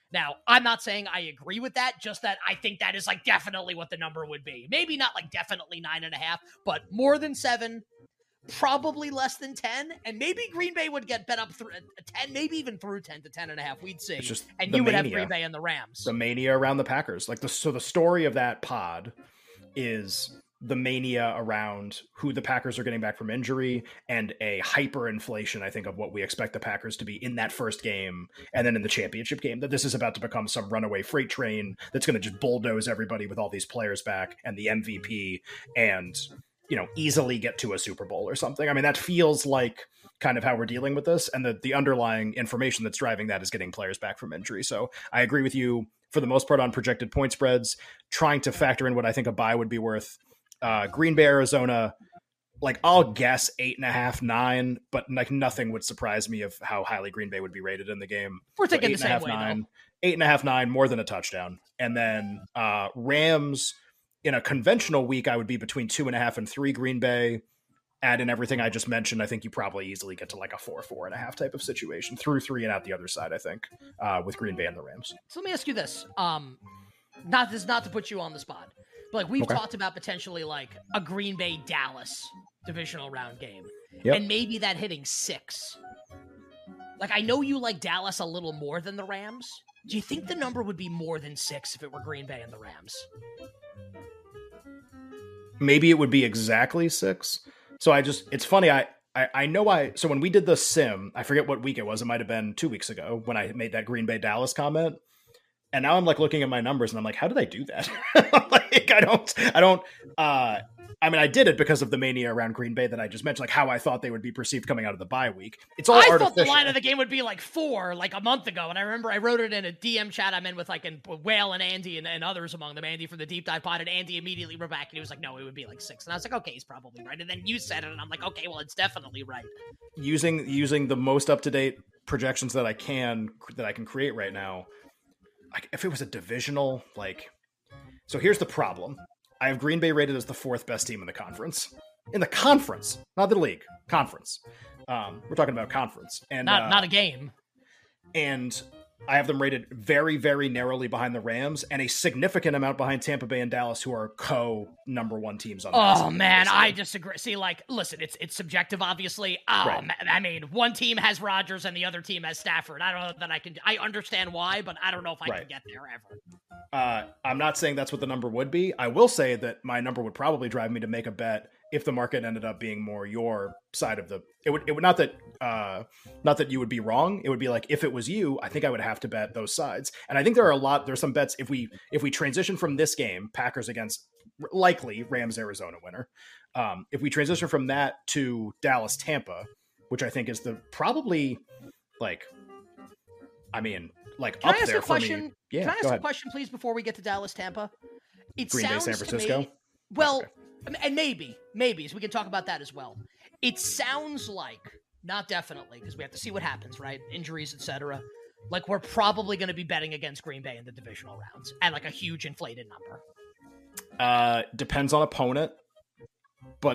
Now, I'm not saying I agree with that, just that I think that is like definitely what the number would be. Maybe not like definitely 9.5, but more than 7, probably less than 10, and maybe Green Bay would get bet up through 10, maybe even through 10 to 10.5. We'd see. And you would have Green Bay and the Rams. The mania around the Packers. So the story of that pod is the mania around who the Packers are getting back from injury and a hyperinflation, I think, of what we expect the Packers to be in that first game and then in the championship game, that this is about to become some runaway freight train that's going to just bulldoze everybody with all these players back and the MVP and, easily get to a Super Bowl or something. I mean, that feels like kind of how we're dealing with this, and the underlying information that's driving that is getting players back from injury. So I agree with you for the most part on projected point spreads, trying to factor in what I think a bye would be worth. Green Bay, Arizona, I'll guess 8.5, 9, but nothing would surprise me of how highly Green Bay would be rated in the game. We're thinking the same way, 8.5, 9, more than a touchdown. And then Rams, in a conventional week, I would be between 2.5 and 3 Green Bay. Add in everything I just mentioned, I think you probably easily get to a 4.5 type of situation, through 3 and out the other side, I think, with Green Bay and the Rams. So let me ask you this. Not to put you on the spot, but we've talked about potentially a Green Bay Dallas divisional round game, and maybe that hitting 6. I know you like Dallas a little more than the Rams. Do you think the number would be more than 6 if it were Green Bay and the Rams? Maybe it would be exactly 6. So it's funny. So when we did the sim, I forget what week it was. It might've been 2 weeks ago when I made that Green Bay Dallas comment. And now I'm looking at my numbers and I'm how did I do that? I did it because of the mania around Green Bay that I just mentioned, how I thought they would be perceived coming out of the bye week. It's all artificial. I thought the line of the game would be 4, a month ago. And I remember I wrote it in a DM chat I'm in with Whale and Andy and others among them. Andy from the Deep Dive Pod, and Andy immediately wrote back and he was no, it would be 6. And I was okay, he's probably right. And then you said it and I'm okay, well, it's definitely right. Using the most up-to-date projections that I can create right now, if it was a divisional, so here's the problem. I have Green Bay rated as the 4th best team in the conference. In the conference, not the league, conference. We're talking about conference. And not a game. And I have them rated very, very narrowly behind the Rams and a significant amount behind Tampa Bay and Dallas, who are number 1 teams on the list. Oh, man, I disagree. See, listen, it's subjective, obviously. Right. One team has Rodgers and the other team has Stafford. I don't know that I understand why, but I don't know if I can get there ever. I'm not saying that's what the number would be. I will say that my number would probably drive me to make a bet if the market ended up being more your side of the, it would not that you would be wrong. It would be if it was you, I think I would have to bet those sides. And I think there's some bets if we transition from this game, Packers against likely Rams, Arizona winner. If we transition from that to Dallas, Tampa, which I think is the probably Can up I ask there a question? for me. Yeah, can I ask a question, please, before we get to Dallas, Tampa? Green Bay, San Francisco? And maybe, so we can talk about that as well. It sounds like, not definitely, because we have to see what happens, right? Injuries, etc. We're probably going to be betting against Green Bay in the divisional rounds at a huge inflated number. Depends on opponent, but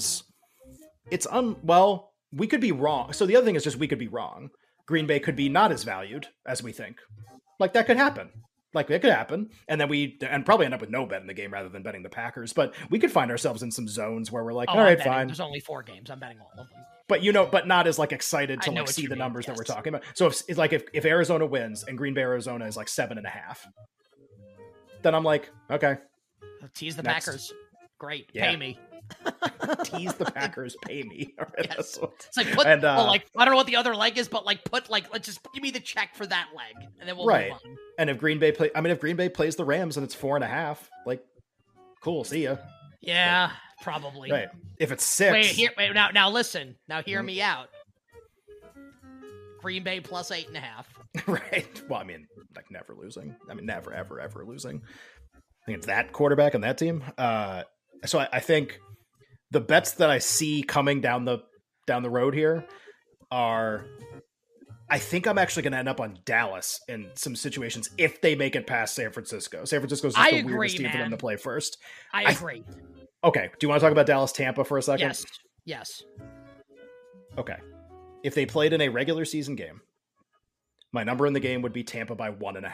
we could be wrong. So the other thing is just we could be wrong. Green Bay could be not as valued as we think. That could happen. It could happen. And then probably end up with no bet in the game rather than betting the Packers. But we could find ourselves in some zones where we're all right, fine. There's only 4 games. I'm betting all of them. But not as excited to see the numbers that we're talking about. So if Arizona wins and Green Bay, Arizona is 7.5, then I'm okay. Tease the Packers. Great. Yeah. Pay me. Tease the Packers, pay me. All right, yes. It's I don't know what the other leg is, but let's just give me the check for that leg, and then we'll move on. And if Green Bay plays the Rams and it's 4.5, cool, see ya. Yeah, probably. Right. If it's 6, wait. Now listen. Now hear me out. Green Bay plus 8.5. Right. Well, never losing. Never, ever, ever losing. I think it's that quarterback on that team. So I think the bets that I see coming down the road here are, I think I'm actually going to end up on Dallas in some situations if they make it past San Francisco. San Francisco's just the weirdest team for them to play first. I agree. Okay. Do you want to talk about Dallas, Tampa for a second? Yes. Okay. If they played in a regular season game, My number in the game would be Tampa by 1.5.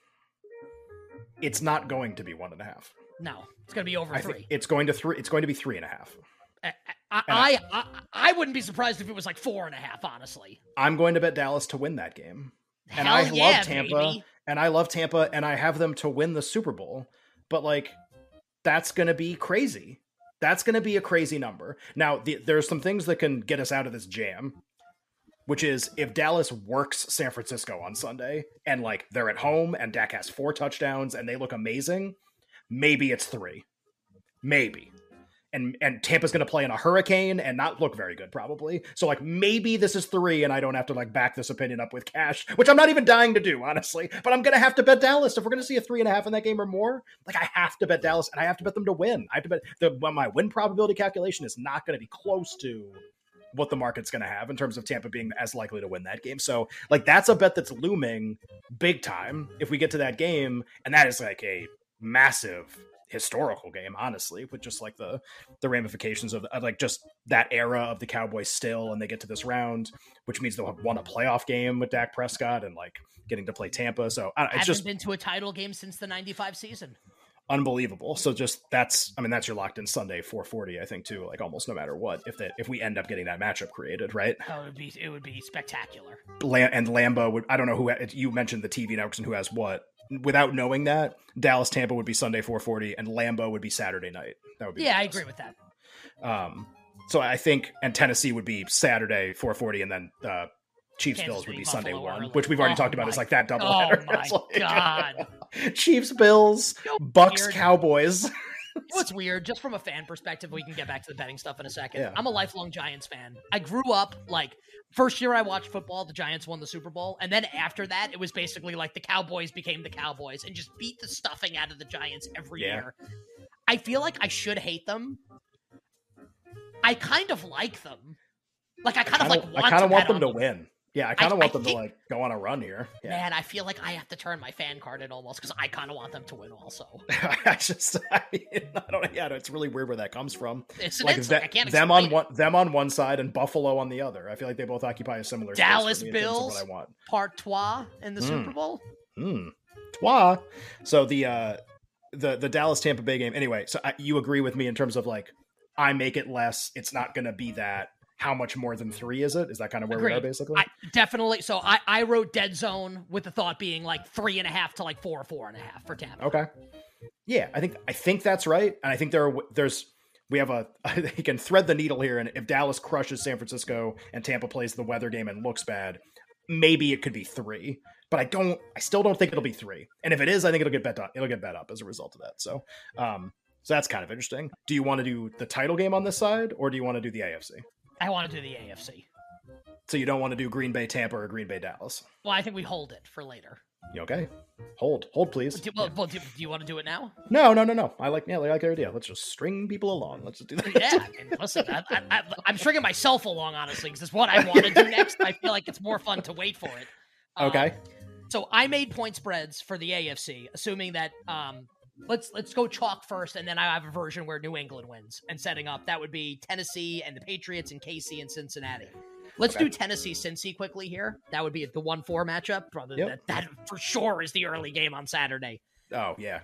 It's not going to be 1.5. No, it's going to be over 3. It's going to be 3.5. I wouldn't be surprised if it was like 4.5, honestly. I'm going to bet Dallas to win that game. And Hell I yeah, love Tampa. baby. And I love Tampa, and I have them to win the Super Bowl. But, like, that's going to be crazy. That's going to be a crazy number. Now, there's some things that can get us out of this jam, which is if Dallas works San Francisco on Sunday, and, like, they're at home, and Dak has 4 touchdowns, and they look amazing, maybe it's 3. Maybe. And Tampa's going to play in a hurricane and not look very good, probably. So, like, maybe this is 3, and I don't have to, like, back this opinion up with cash, which I'm not even dying to do, honestly. But I'm going to have to bet Dallas. If we're going to see a 3.5 in that game or more, like, I have to bet Dallas, and I have to bet them to win. I have to bet my win probability calculation is not going to be close to what the market's going to have in terms of Tampa being as likely to win that game. So, like, that's a bet that's looming big time if we get to that game, and that is, like, a massive historical game, honestly, with just like the ramifications of like just that era of the Cowboys still, and they get to this round, which means they'll have won a playoff game with Dak Prescott and like getting to play Tampa. So it's just been to a title game since the 95 season. Unbelievable. So just that's your locked in Sunday 440, I think, too, like almost no matter what, if we end up getting that matchup created, right? Oh, it would be spectacular. And Lambeau would, I don't know who, you mentioned the TV networks and who has what. Without knowing that, Dallas Tampa would be Sunday 440 and Lambeau would be Saturday night. That would be I agree with that. So I think, and Tennessee would be Saturday 440, and then Chiefs Bills would be Sunday 1, which we've already talked about. It's like that doubleheader. Oh my God. Chiefs Bills, Bucks Cowboys. What's weird, just from a fan perspective, we can get back to the betting stuff in a second. Yeah. I'm a lifelong Giants fan. I grew up, like, first year I watched football, the Giants won the Super Bowl. And then after that, it was basically like the Cowboys became the Cowboys and just beat the stuffing out of the Giants every year. I feel like I should hate them. I kind of like them. Like, I kind of want them to win. Yeah, I kind of want them to like go on a run here. Yeah. Man, I feel like I have to turn my fan card in almost because I kind of want them to win also. It's really weird where that comes from. Them on one side and Buffalo on the other. I feel like they both occupy a similar Dallas space Bills, what I want. Part trois in the Super Bowl. Trois. So the Dallas Tampa Bay game. Anyway, so you agree with me in terms of like I make it less. It's not going to be that. How much more than 3 is it? Is that kind of where we are basically? Definitely. So I wrote dead zone with the thought being like 3.5 to like 4.5 for Tampa. Okay. Yeah, I think that's right. And I think we have you can thread the needle here. And if Dallas crushes San Francisco and Tampa plays the weather game and looks bad, maybe it could be 3, but I still don't think it'll be 3. And if it is, I think it'll get bet up as a result of that. So that's kind of interesting. Do you want to do the title game on this side or do you want to do the AFC? I want to do the AFC. So you don't want to do Green Bay Tampa or Green Bay Dallas? Well, I think we hold it for later. You okay? Hold, please. Do you want to do it now? No. I like the idea. Let's just string people along. Let's just do that. Yeah, I mean, listen, I'm stringing myself along, honestly, because it's what I want to do next. I feel like it's more fun to wait for it. Okay. So I made point spreads for the AFC, assuming that let's go chalk first, and then I have a version where New England wins. And setting up, that would be Tennessee and the Patriots and KC and Cincinnati. Let's do Tennessee-Cincy quickly here. That would be the 1-4 matchup. Brother, that for sure is the early game on Saturday. Oh, yeah.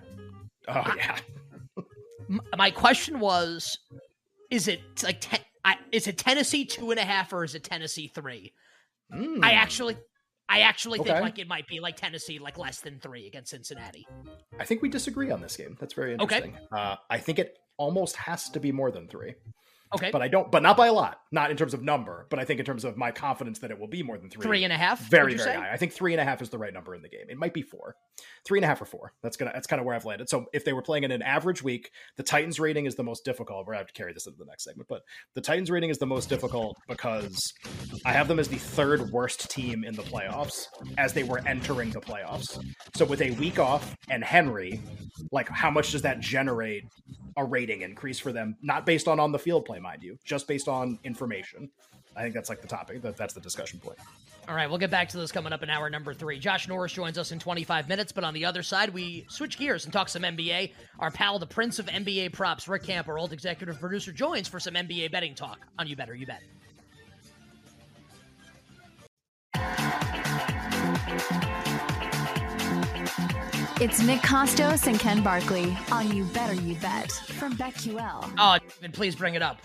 My question was, is it like is it Tennessee 2.5 or is it Tennessee 3? I actually think like it might be like Tennessee, like less than 3 against Cincinnati. I think we disagree on this game. That's very interesting. Okay. I think it almost has to be more than 3. Okay. But not by a lot, not in terms of number, but I think in terms of my confidence that it will be more than 3. 3.5? Very, very high. I think 3.5 is the right number in the game. It might be 4. 3.5 or 4. That's kind of where I've landed. So if they were playing in an average week, the Titans rating is the most difficult. We're going to have to carry this into the next segment, but the Titans rating is the most difficult because I have them as the 3rd worst team in the playoffs as they were entering the playoffs. So with a week off and Henry, like how much does that generate a rating increase for them? Not based on the field play, mind you, just based on information. I think that's like the topic. That's the discussion point. All right, we'll get back to this coming up in hour number 3. Josh Norris joins us in 25 minutes, but on the other side, we switch gears and talk some NBA. Our pal, the Prince of NBA props, Rick Camp, our old executive producer, joins for some NBA betting talk on You Better You Bet. It's Nick Costos and Ken Barkley on You Better You Bet from BetQL. Oh, please bring it up.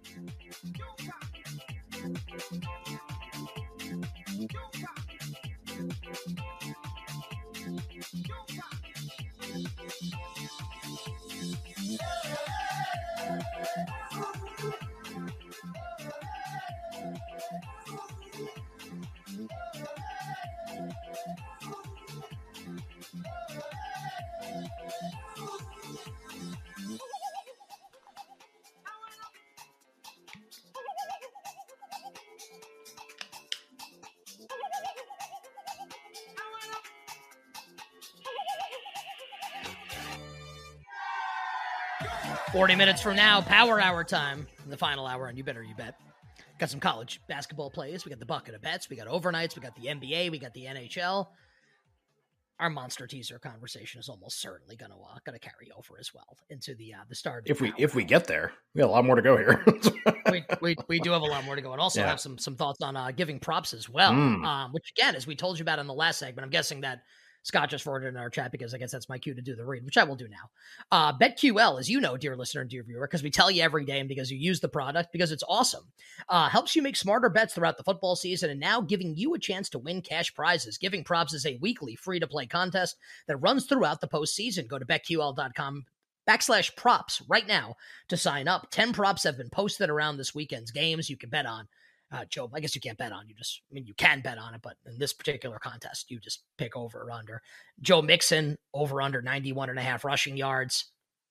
"40 minutes from now, Power Hour time, in the final hour on You Better You Bet." Got some college basketball plays. We got the bucket of bets. We got overnights. We got the NBA. We got the NHL. Our monster teaser conversation is almost certainly going to carry over as well into the start. If we get there, we got a lot more to go here. we do have a lot more to go, and also have some thoughts on giving props as well. Which again, as we told you about in the last segment, I'm guessing that Scott just forwarded in our chat because I guess that's my cue to do the read, which I will do now. BetQL, as you know, dear listener and dear viewer, because we tell you every day and because you use the product, because it's awesome, helps you make smarter bets throughout the football season and now giving you a chance to win cash prizes. Giving Props is a weekly free-to-play contest that runs throughout the postseason. Go to BetQL.com/props right now to sign up. 10 props have been posted around this weekend's games you can bet on. Joe, I guess you can't bet on. You can bet on it, but in this particular contest, you just pick over or under. Joe Mixon, over under 91.5 rushing yards.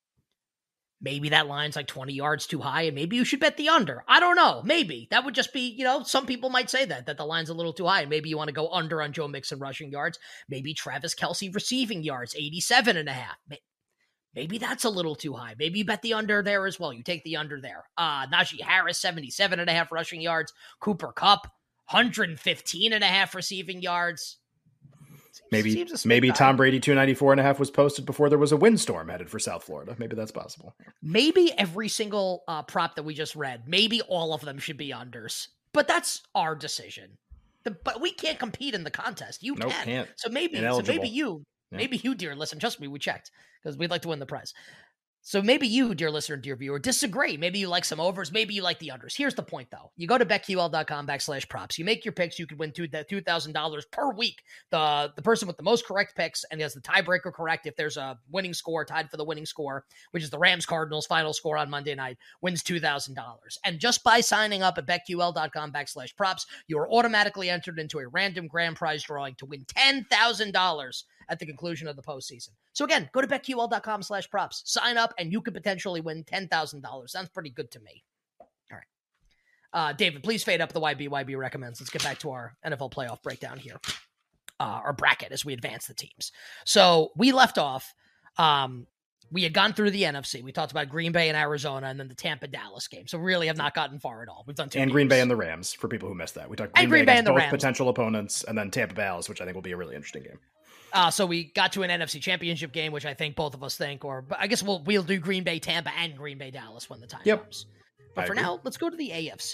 Maybe that line's like 20 yards too high, and maybe you should bet the under. I don't know. Maybe. That would just be, some people might say that the line's a little too high, and maybe you want to go under on Joe Mixon rushing yards. Maybe Travis Kelce receiving yards, 87.5. Maybe that's a little too high. Maybe you bet the under there as well. You take the under there. Najee Harris, 77.5 rushing yards. Cooper Kupp, 115.5 receiving yards. Maybe Tom Brady 294.5 was posted before there was a windstorm headed for South Florida. Maybe that's possible. Maybe every single prop that we just read, maybe all of them should be unders. But that's our decision. But we can't compete in the contest. You can't. So maybe you, dear listener, trust me, we checked because we'd like to win the prize. So maybe you, dear listener, dear viewer, disagree. Maybe you like some overs. Maybe you like the unders. Here's the point, though. You go to BetQL.com/props. You make your picks. You could win $2,000 per week. The person with the most correct picks and has the tiebreaker correct, if there's a winning score, tied for the winning score, which is the Rams-Cardinals final score on Monday night, wins $2,000. And just by signing up at BetQL.com/props, you are automatically entered into a random grand prize drawing to win $10,000 at the conclusion of the postseason. So again, go to BetQL.com/props, sign up, and you could potentially win $10,000. Sounds pretty good to me. All right. David, please fade up the YB recommends. Let's get back to our NFL playoff breakdown here. Our bracket as we advance the teams. So we left off. We had gone through the NFC. We talked about Green Bay and Arizona and then the Tampa-Dallas game. So really have not gotten far at all. We've done two games. Green Bay and the Rams, for people who missed that. We talked Green Bay and the Rams, potential opponents, and then Tampa-Dallas, which I think will be a really interesting game. So we got to an NFC Championship game, which I think both of us think, but I guess we'll do Green Bay, Tampa, and Green Bay, Dallas when the time comes. But for now, let's go to the AFC.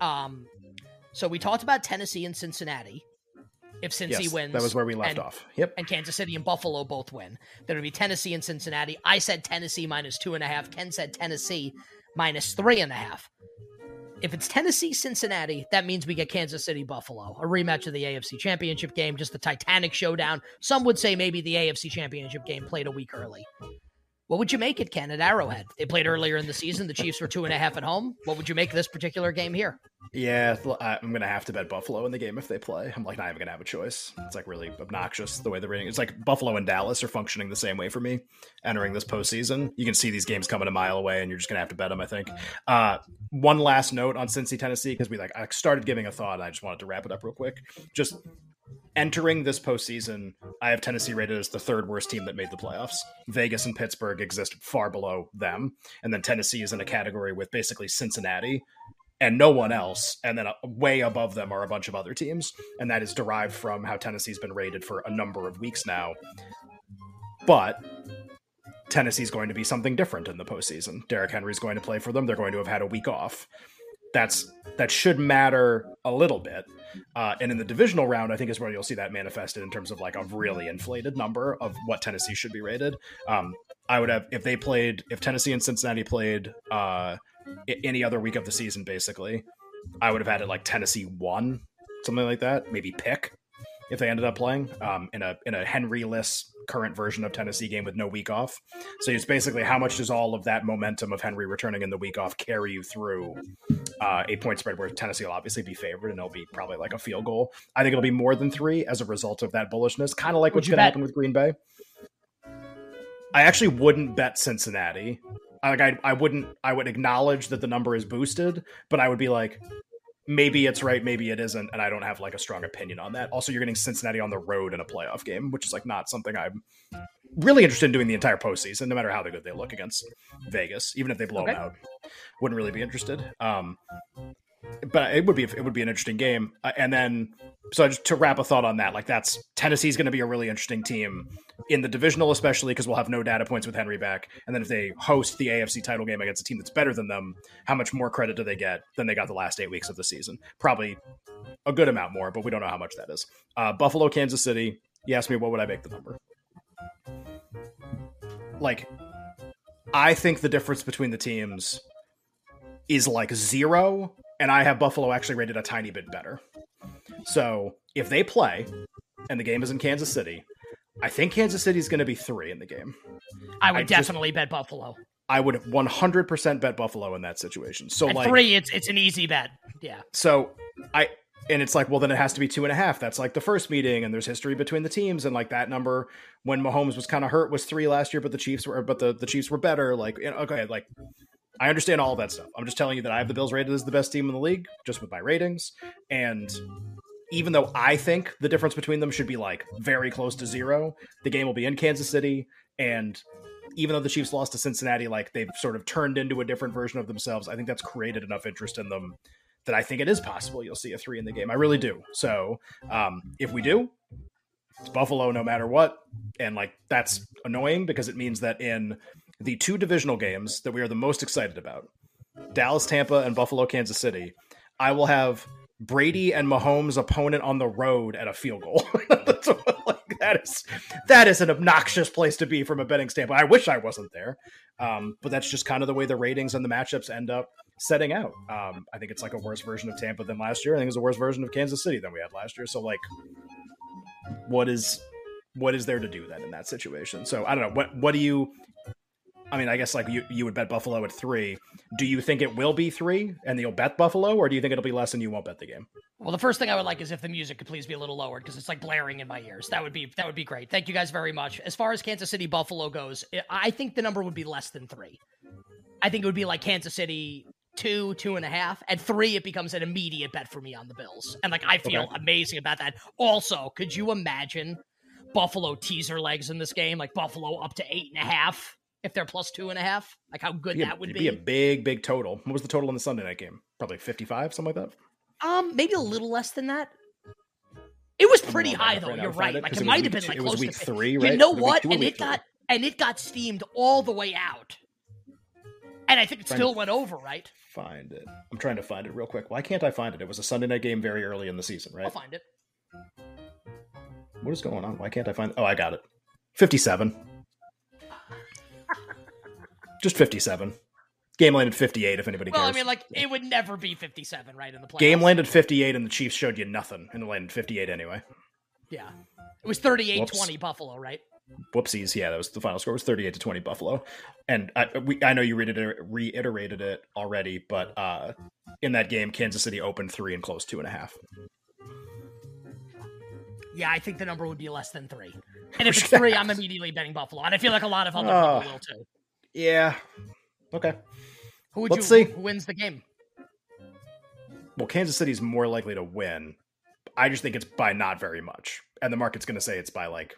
So we talked about Tennessee and Cincinnati. If Cincy wins, that was where we left off. Yep. And Kansas City and Buffalo both win, then it would be Tennessee and Cincinnati. I said Tennessee -2.5. Ken said Tennessee -3.5. If it's Tennessee-Cincinnati, that means we get Kansas City-Buffalo, a rematch of the AFC Championship game, just the Titanic showdown. Some would say maybe the AFC Championship game played a week early. What would you make it, Ken, at Arrowhead? They played earlier in the season. The Chiefs were 2.5 at home. What would you make of this particular game here? Yeah, I'm going to have to bet Buffalo in the game if they play. I'm not even going to have a choice. It's really obnoxious the way the rating. It's like Buffalo and Dallas are functioning the same way for me entering this postseason. You can see these games coming a mile away and you're just going to have to bet them, I think. One last note on Cincy, Tennessee, because I started giving a thought and I just wanted to wrap it up real quick. Just entering this postseason, I have Tennessee rated as the third worst team that made the playoffs. Vegas and Pittsburgh exist far below them. And then Tennessee is in a category with basically Cincinnati and no one else. And then way above them are a bunch of other teams. And that is derived from how Tennessee's been rated for a number of weeks now. But Tennessee's going to be something different in the postseason. Derrick Henry's going to play for them. They're going to have had a week off. that should matter a little bit. And in the divisional round, I think is where you'll see that manifested in terms of like a really inflated number of what Tennessee should be rated. I would have, if Tennessee and Cincinnati played any other week of the season, basically, I would have had it like Tennessee 1, something like that, maybe pick if they ended up playing in a Henry-less current version of Tennessee game with no week off. So it's basically how much does all of that momentum of Henry returning in the week off carry you through a point spread where Tennessee will obviously be favored and it'll be probably like a field goal. I think it'll be more than 3 as a result of that bullishness, kind of like what's going to happen with Green Bay. I actually wouldn't bet Cincinnati. I would acknowledge that the number is boosted, but I would be like, maybe it's right, maybe it isn't, and I don't have like a strong opinion on that. Also, you're getting Cincinnati on the road in a playoff game, which is like not something I'm really interested in doing the entire postseason, no matter how good they look against Vegas. Even if they blow them out, wouldn't really be interested. But it would be an interesting game. And then, so just to wrap a thought on that, like Tennessee's going to be a really interesting team in the divisional, especially because we'll have no data points with Henry back. And then if they host the AFC title game against a team that's better than them, how much more credit do they get than they got the last 8 weeks of the season? Probably a good amount more, but we don't know how much that is. Buffalo, Kansas City. You asked me, what would I make the number? Like, I think the difference between the teams is like 0, and I have Buffalo actually rated a tiny bit better. So if they play and the game is in Kansas City, I think Kansas City is going to be 3 in the game. I would definitely bet Buffalo. I would 100% bet Buffalo in that situation. So at like 3, it's an easy bet. Yeah. So and it's like, well, then it has to be 2.5. That's like the first meeting, and there's history between the teams, and like that number when Mahomes was kind of hurt was 3 last year, but the Chiefs were better. Like, okay, like I understand all of that stuff. I'm just telling you that I have the Bills rated as the best team in the league, just with my ratings. And even though I think the difference between them should be like very close to 0, the game will be in Kansas City. And even though the Chiefs lost to Cincinnati, like they've sort of turned into a different version of themselves, I think that's created enough interest in them that I think it is possible you'll see a 3 in the game. I really do. So if we do, it's Buffalo no matter what. And like, that's annoying because it means that in the 2 divisional games that we are the most excited about, Dallas, Tampa, and Buffalo, Kansas City, I will have Brady and Mahomes' opponent on the road at a field goal. That is an obnoxious place to be from a betting standpoint. I wish I wasn't there. But that's just kind of the way the ratings and the matchups end up setting out. I think it's like a worse version of Tampa than last year. I think it's a worse version of Kansas City than we had last year. So like, what is there to do then in that situation? So I don't know. What do you, I mean, I guess like you would bet Buffalo at 3. Do you think it will be 3 and you'll bet Buffalo, or do you think it'll be less and you won't bet the game? Well, the first thing I would like is if the music could please be a little lowered because it's like blaring in my ears. That would be great. Thank you guys very much. As far as Kansas City Buffalo goes, I think the number would be less than 3. I think it would be like Kansas City 2, 2.5. At 3, it becomes an immediate bet for me on the Bills. And like, I feel amazing about that. Also, could you imagine Buffalo teaser legs in this game? Like Buffalo up to 8.5 if they're plus 2.5. Like how good that would be. It'd be a big total. What was the total in the Sunday night game? Probably 55, something like that. Maybe a little less than that. It was pretty high though. You're right. Like it might have been like close to 3, right? You know what? And it got steamed all the way out. And I think it still went over, right? Find it. I'm trying to find it real quick. Why can't I find it? It was a Sunday night game very early in the season, right? I'll find it. What is going on? Why can't I find it? Oh, I got it. 57. Just 57. Game landed 58, if anybody cares. Well, I mean, like, it would never be 57, right, in the playoffs. Game landed 58, and the Chiefs showed you nothing, and it landed 58 anyway. Yeah. It was 38-20 Buffalo, right? Whoopsies. Yeah, that was the final score. Was 38-20 Buffalo. And I know you reiterated it already, but in that game, Kansas City opened 3 and closed 2.5. Yeah, I think the number would be less than 3. And if it's 3, I'm immediately betting Buffalo. And I feel like a lot of other people will, too. Yeah. Okay. Who wins the game? Well, Kansas City's more likely to win. I just think it's by not very much. And the market's going to say it's by like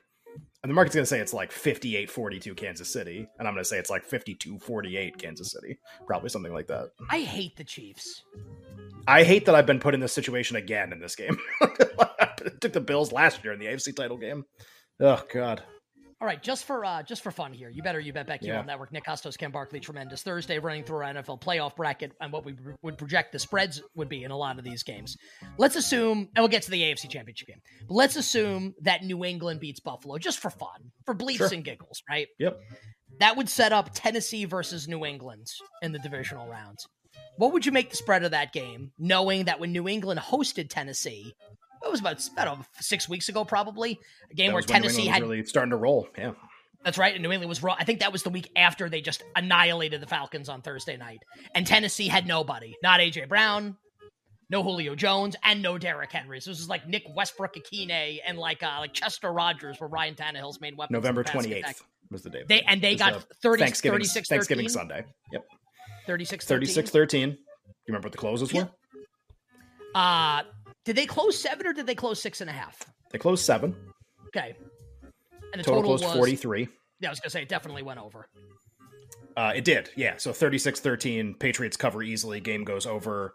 58-42 Kansas City. And I'm going to say it's like 52-48 Kansas City. Probably something like that. I hate the Chiefs. I hate that I've been put in this situation again in this game. I took the Bills last year in the AFC title game. Oh, God. All right, just for fun here, you bet BetQL Network. Nick Costos, Ken Barkley, tremendous Thursday, running through our NFL playoff bracket and what we would project the spreads would be in a lot of these games. Let's assume, and we'll get to the AFC Championship game, but let's assume that New England beats Buffalo just for fun, for bleeps and giggles, right? Yep. That would set up Tennessee versus New England in the divisional rounds. What would you make the spread of that game, knowing that when New England hosted Tennessee, it was about 6 weeks ago, probably, a game where Tennessee had really starting to roll. Yeah, that's right. And New England was raw. I think that was the week after they just annihilated the Falcons on Thursday night. And Tennessee had nobody, not AJ Brown, no Julio Jones, and no Derrick Henry. So this is like Nick Westbrook-Akine and like Chester Rogers were Ryan Tannehill's main weapons. November 28th was the day. They got 36-13. Thanksgiving Sunday. Yep. 36-13. You remember what the closes were? Did they close 7 or did they close 6.5? They closed 7. Okay. And the total was closed 43. Yeah, I was going to say it definitely went over. It did, yeah. So 36-13, Patriots cover easily, game goes over.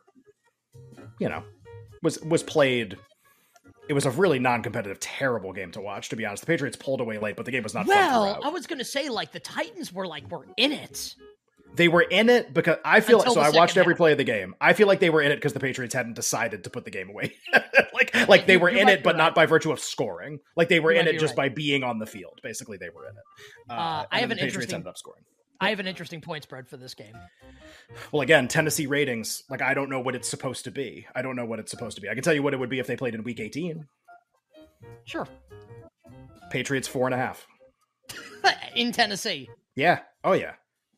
Was played. It was a really non-competitive, terrible game to watch, to be honest. The Patriots pulled away late, but the game was not fun throughout. I was going to say, the Titans were in it. They were in it because I feel so. I watched every play of the game. I feel like they were in it because the Patriots hadn't decided to put the game away. like they were in it, but not by virtue of scoring. Like they were in it just by being on the field. Basically, they were in it. I have an Patriots ended up scoring. I have an interesting point spread for this game. Well, again, Tennessee ratings. I don't know what it's supposed to be. I can tell you what it would be if they played in Week 18. Sure. Patriots 4.5 in Tennessee. Yeah. Oh yeah.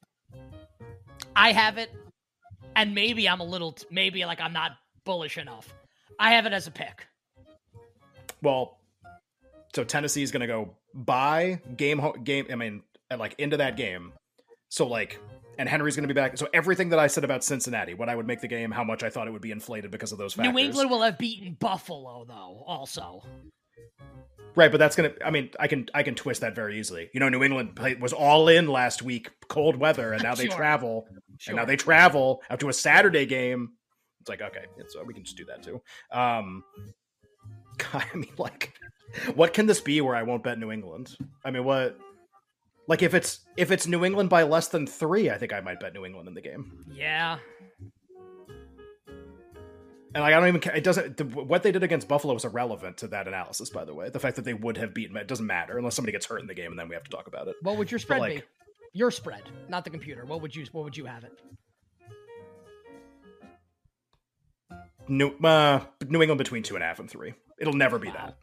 I have it, and maybe I'm I'm not bullish enough. I have it as a pick. Well, so Tennessee's going to go by game. I mean, into that game. So and Henry's going to be back. So everything that I said about Cincinnati, what I would make the game, how much I thought it would be inflated because of those factors. New England will have beaten Buffalo, though, also. Right, but that's going to, I can twist that very easily. New England was all in last week, cold weather, and now they travel. Sure. And now they travel out to a Saturday game. It's okay, so we can just do that too. What can this be where I won't bet New England? I mean, what? If it's New England by less than 3, I think I might bet New England in the game. Yeah. And I don't even care. It doesn't. What they did against Buffalo is irrelevant to that analysis. By the way, the fact that they would have beaten it doesn't matter unless somebody gets hurt in the game, and then we have to talk about it. What would your spread be? Your spread, not the computer. What would you have it? New England between 2.5 and 3. It'll never be that.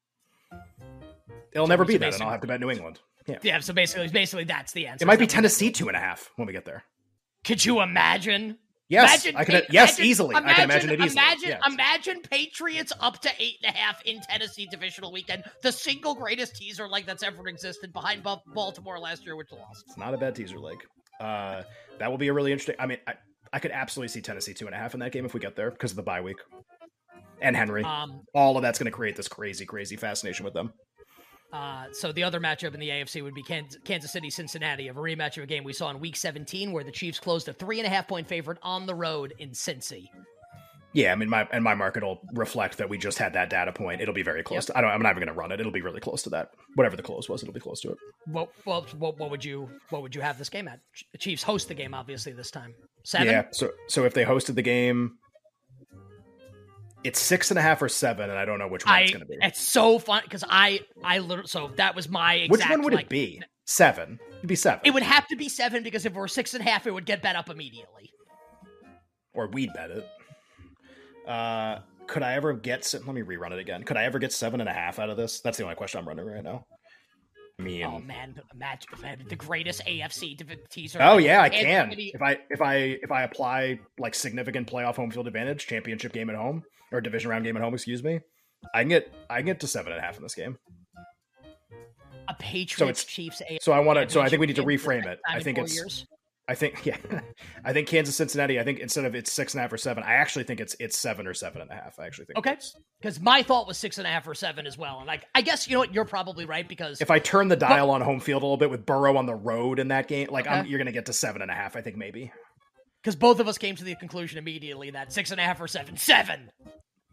It'll never be that, and I'll have to bet New England. Yeah. Yeah. So basically, that's the answer. It might be Tennessee 2.5 when we get there. Could you imagine? Yes, easily. I can imagine it easily. Imagine Patriots up to 8.5 in Tennessee divisional weekend. The single greatest teaser leg that's ever existed behind Baltimore last year, which lost. It's not a bad teaser leg. That will be a really interesting. I mean, I could absolutely see Tennessee 2.5 in that game if we get there because of the bye week and Henry. All of that's going to create this crazy, crazy fascination with them. So the other matchup in the AFC would be Kansas City, Cincinnati, of a rematch of a game we saw in Week 17 where the Chiefs closed a 3.5-point favorite on the road in Cincy. Yeah, I mean, my market will reflect that we just had that data point. It'll be very close. Yep. I'm not even going to run it. It'll be really close to that. Whatever the close was, it'll be close to it. What would you have this game at? The Chiefs host the game obviously this time. 7? Yeah. So if they hosted the game. It's 6.5 or 7, and I don't know which one it's going to be. It's so fun because I literally. So that was my exact. Which one would it be? 7. It'd be 7. It would have to be 7 because if we're 6.5, it would get bet up immediately. Or we'd bet it. Could I ever get? Let me rerun it again. Could I ever get 7.5 out of this? That's the only question I'm running right now. I mean, oh man, imagine the greatest AFC teaser. Oh yeah, I can. If I apply significant playoff home field advantage, championship game at home or division round game at home, excuse me, I can get to 7.5 in this game. A Patriots Chiefs AFC. So I think we need to reframe it. I think Kansas Cincinnati. I think instead of it's 6.5 or 7, I actually think it's 7 or 7.5. I actually think. Okay, because my thought was 6.5 or 7 as well, and I guess you know what, you're probably right because if I turn the dial on home field a little bit with Burrow on the road in that game, you're going to get to 7.5. I think maybe because both of us came to the conclusion immediately that 6.5 or 7.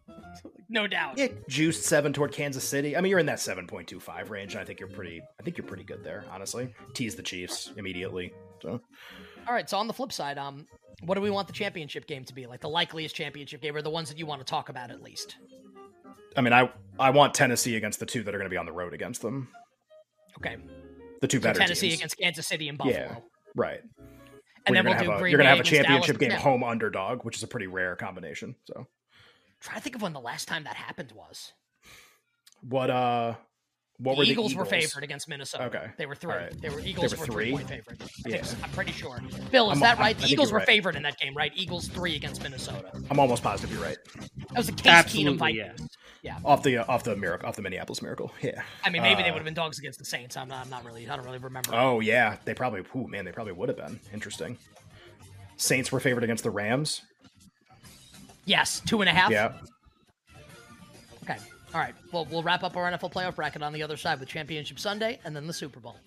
No doubt. Yeah, juiced 7 toward Kansas City. I mean, you're in that 7.25 range, and I think you're pretty good there, honestly. Tease the Chiefs immediately. So, all right. So on the flip side, what do we want the championship game to be? Like the likeliest championship game, or the ones that you want to talk about at least? I mean, I want Tennessee against the two that are going to be on the road against them. Okay. The two better Tennessee teams. against Kansas City and Buffalo. Yeah, right. And then we'll do Green Bay. You're going to have a against championship Dallas. game home underdog, which is a pretty rare combination. So, try to think of when the last time that happened was. What were the the Eagles were favored against Minnesota. Okay. They were 3. Right. Eagles were were 3? 3-point favorite. Yeah. I'm pretty sure. Bill, is that right? The think Eagles you're were right. favored in that game, right? Eagles 3 against Minnesota. I'm almost positive you're right. That was a Case Keenum Vikings. Yeah. Yeah. Off the Minneapolis Miracle. Yeah. I mean, maybe they would have been dogs against the Saints. I don't really remember. Oh yeah, they probably would have been. Interesting. Saints were favored against the Rams. Yes, 2.5. Yeah. Okay. All right. Well, we'll wrap up our NFL playoff bracket on the other side with Championship Sunday and then the Super Bowl.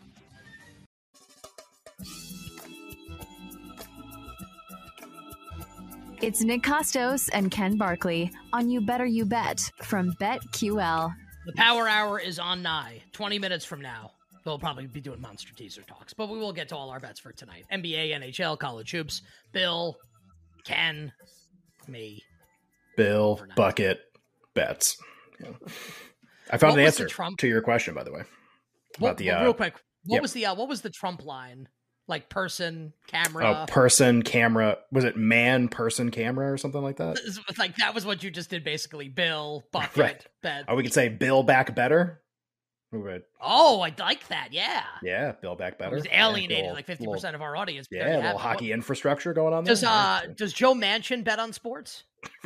It's Nick Costos and Ken Barkley on You Better You Bet from BetQL. The Power Hour is on nigh. 20 minutes from now, we'll probably be doing monster teaser talks, but we will get to all our bets for tonight. NBA, NHL, college hoops, Bill, Ken, me. Bill, overnight. bucket, bets. Yeah. I found an answer to your question, by the way. Real quick, what yep. was the Trump line? Like person, camera. Oh, person, camera. Was it man, person, camera, or something like that? It's like that was what you just did, basically. Bill, bucket, Right. bet. Oh, we could say Bill back better. Oh, I like that. Yeah. Yeah, Bill back better. He's alienated Yeah, like 50% of our audience. But Yeah, there a you little have it. hockey infrastructure going on there. Does Joe Manchin bet on sports?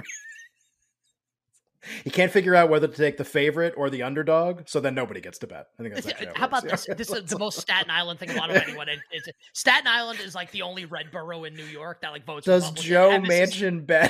He can't figure out whether to take the favorite or the underdog, so then nobody gets to bet. I think that's actually How it works. about this? This is the most Staten Island thing about anyone. Staten Island is like the only red borough in New York that like votes. Does Republican. Joe And this is- Manchin bet?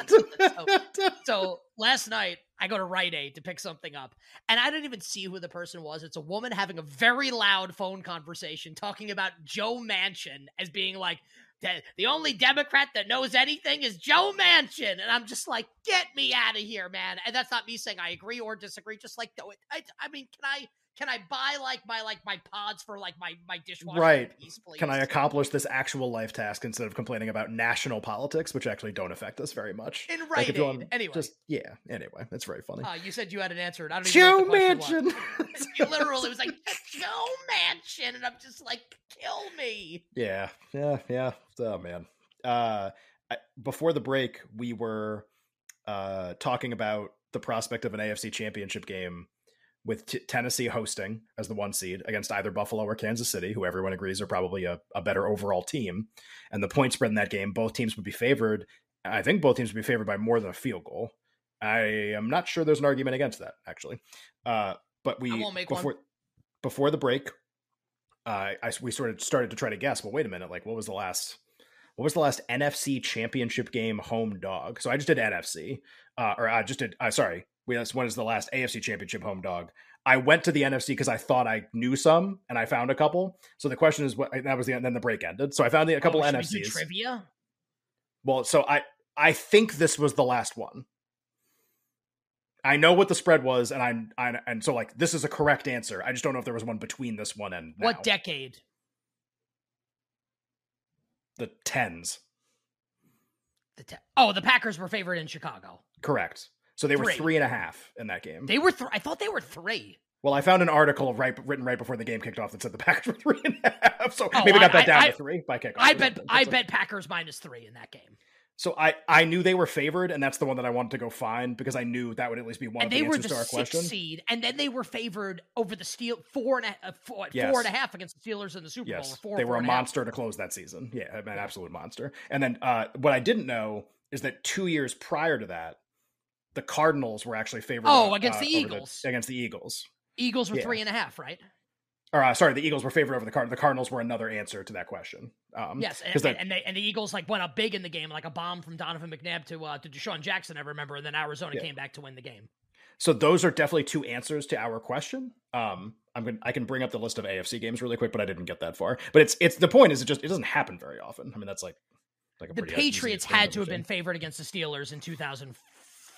So last night I go to Rite Aid to pick something up, and I didn't even see who the person was. It's a woman having a very loud phone conversation talking about Joe Manchin as being like, the only Democrat that knows anything is Joe Manchin. And I'm just like, get me out of here, man. And that's not me saying I agree or disagree. Just like, I mean, can I buy my pods for like my dishwasher? Right. Piece, please? Can I accomplish this actual life task instead of complaining about national politics, which actually don't affect us very much? In Like, Rite if you Aid. want- Anyway. Anyway, that's very funny. You said you had an answer. And I don't Joe even know what the question Manchin. was. You literally was like, Joe Manchin. And I'm just like, kill me. Yeah. Oh man. Before the break, we were talking about the prospect of an AFC Championship game with Tennessee hosting as the 1 seed against either Buffalo or Kansas City, who everyone agrees are probably a better overall team. And the point spread in that game, both teams would be favored. I think both teams would be favored by more than a field goal. I am not sure there's an argument against that, actually. But we I won't make before the break, we sort of started to try to guess. Well, wait a minute, like what was the last NFC Championship game home dog? So I just did NFC, when is the last AFC Championship home dog? I went to the NFC because I thought I knew some, and I found a couple. So the question is, then the break ended. So I found a couple should NFCs. we do trivia? Well, so I think this was the last one. I know what the spread was, and so like this is a correct answer. I just don't know if there was one between this one and now. What decade? The tens. The Packers were favored in Chicago. Correct. So they were 3. 3.5 in that game. They were. I thought they were 3. Well, I found an article written right before the game kicked off that said the Packers were 3.5. So maybe got that down to 3 by kickoff. I bet Packers -3 in that game. So I knew they were favored, and that's the one that I wanted to go find because I knew that would at least be one of the answers to our question. And they were the 6th seed, and then they were favored over the 4.5 against the Steelers in the Super Yes, Bowl. They were a monster to close that season. Yeah, an absolute monster. And then what I didn't know is that 2 years prior to that, the Cardinals were actually favored. Against the Eagles. Against the Eagles. Eagles were 3.5, right? Or sorry, the Eagles were favored over the Cardinals. The Cardinals were another answer to that question. Yes, and the Eagles like went up big in the game, like a bomb from Donovan McNabb to Deshaun Jackson, I remember, and then Arizona came back to win the game. So those are definitely 2 answers to our question. I can bring up the list of AFC games really quick, but I didn't get that far. But it's the point is it doesn't happen very often. I mean, that's like a the Patriots had to have been favored against the Steelers in 2005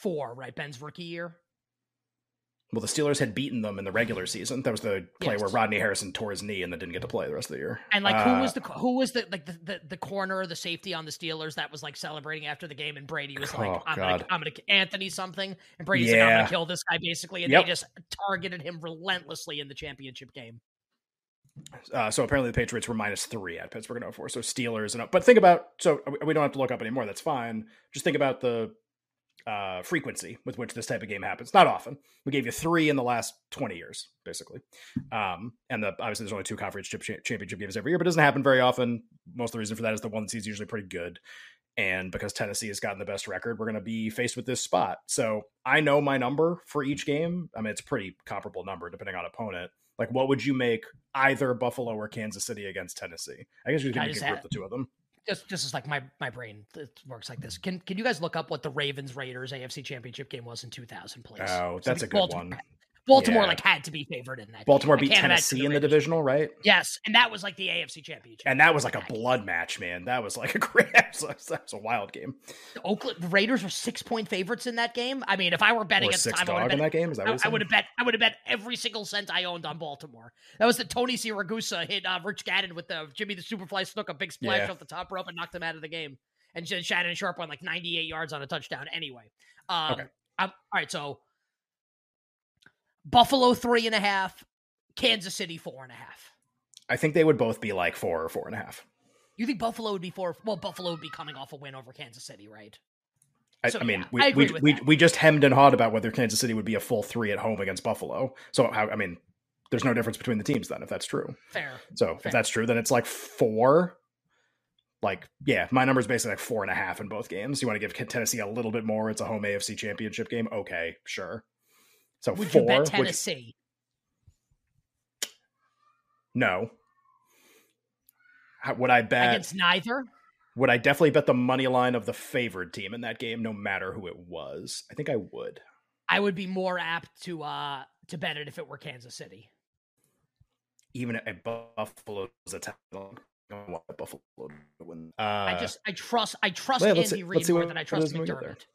4, right? Ben's rookie year. Well, the Steelers had beaten them in the regular season. That was the play Yes. where Rodney Harrison tore his knee and then didn't get to play the rest of the year. And like, who was the corner, the safety on the Steelers that was like celebrating after the game, and Brady was like, I'm gonna Anthony something, and Brady's like, I'm gonna kill this guy basically, and they just targeted him relentlessly in the championship game. So apparently the Patriots were -3 at Pittsburgh in 04. So Steelers but think about, so we don't have to look up anymore. That's fine. Just think about the frequency with which this type of game happens. Not often. We gave you 3 in the last 20 years, basically. And obviously there's only 2 conference championship games every year, but it doesn't happen very often. Most of the reason for that is the 1 seed is usually pretty good. And because Tennessee has gotten the best record, we're going to be faced with this spot. So I know my number for each game. I mean, it's a pretty comparable number depending on opponent. Like, what would you make either Buffalo or Kansas City against Tennessee? I guess you can group the 2 of them. Just is like my brain, it works like this. Can you guys look up what the Ravens Raiders AFC Championship game was in 2000, please? Oh, that's a good one. Baltimore had to be favored in that. Baltimore beat Tennessee in the divisional, right? Yes, and that was like the AFC Championship. And that was like a blood match, man. That was like a great. That was a wild game. The Raiders were 6-point favorites in that game. I mean, if I were betting at the time, I would have bet every single cent I owned on Baltimore. That was the Tony Siragusa hit Rich Gannon with the Jimmy the Superfly Snook, a big splash off the top rope and knocked him out of the game. And Shannon Sharp won like 98 yards on a touchdown. Anyway, okay. All right, so Buffalo 3.5, Kansas City 4.5. I think they would both be like 4 or 4.5. You think Buffalo would be 4? Well, Buffalo would be coming off a win over Kansas City, right? We just hemmed and hawed about whether Kansas City would be a full 3 at home against Buffalo. So there's no difference between the teams then, if that's true. Fair. If that's true, then it's like 4. Like, yeah, my number is basically like 4.5 in both games. You want to give Tennessee a little bit more. It's a home AFC Championship game. Okay, sure. So would 4, you bet Tennessee? No. Would I bet against neither? Would I definitely bet the money line of the favored team in that game, no matter who it was? I think I would. I would be more apt to bet it if it were Kansas City. Even at Buffalo's attack, I don't want Buffalo to win. I trust Andy Reid more than I trust McDermott.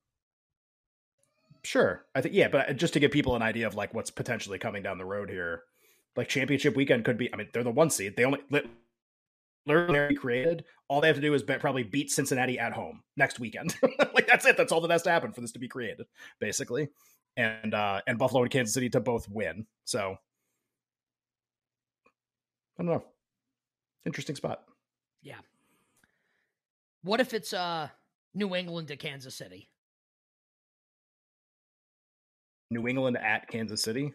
Sure. I think, but just to give people an idea of like what's potentially coming down the road here, like championship weekend could be, they're the 1 seed. They only literally created. All they have to do is probably beat Cincinnati at home next weekend. Like that's it. That's all that has to happen for this to be created, basically. And Buffalo and Kansas City to both win. So I don't know. Interesting spot. Yeah. What if it's New England to Kansas City? New England at Kansas City?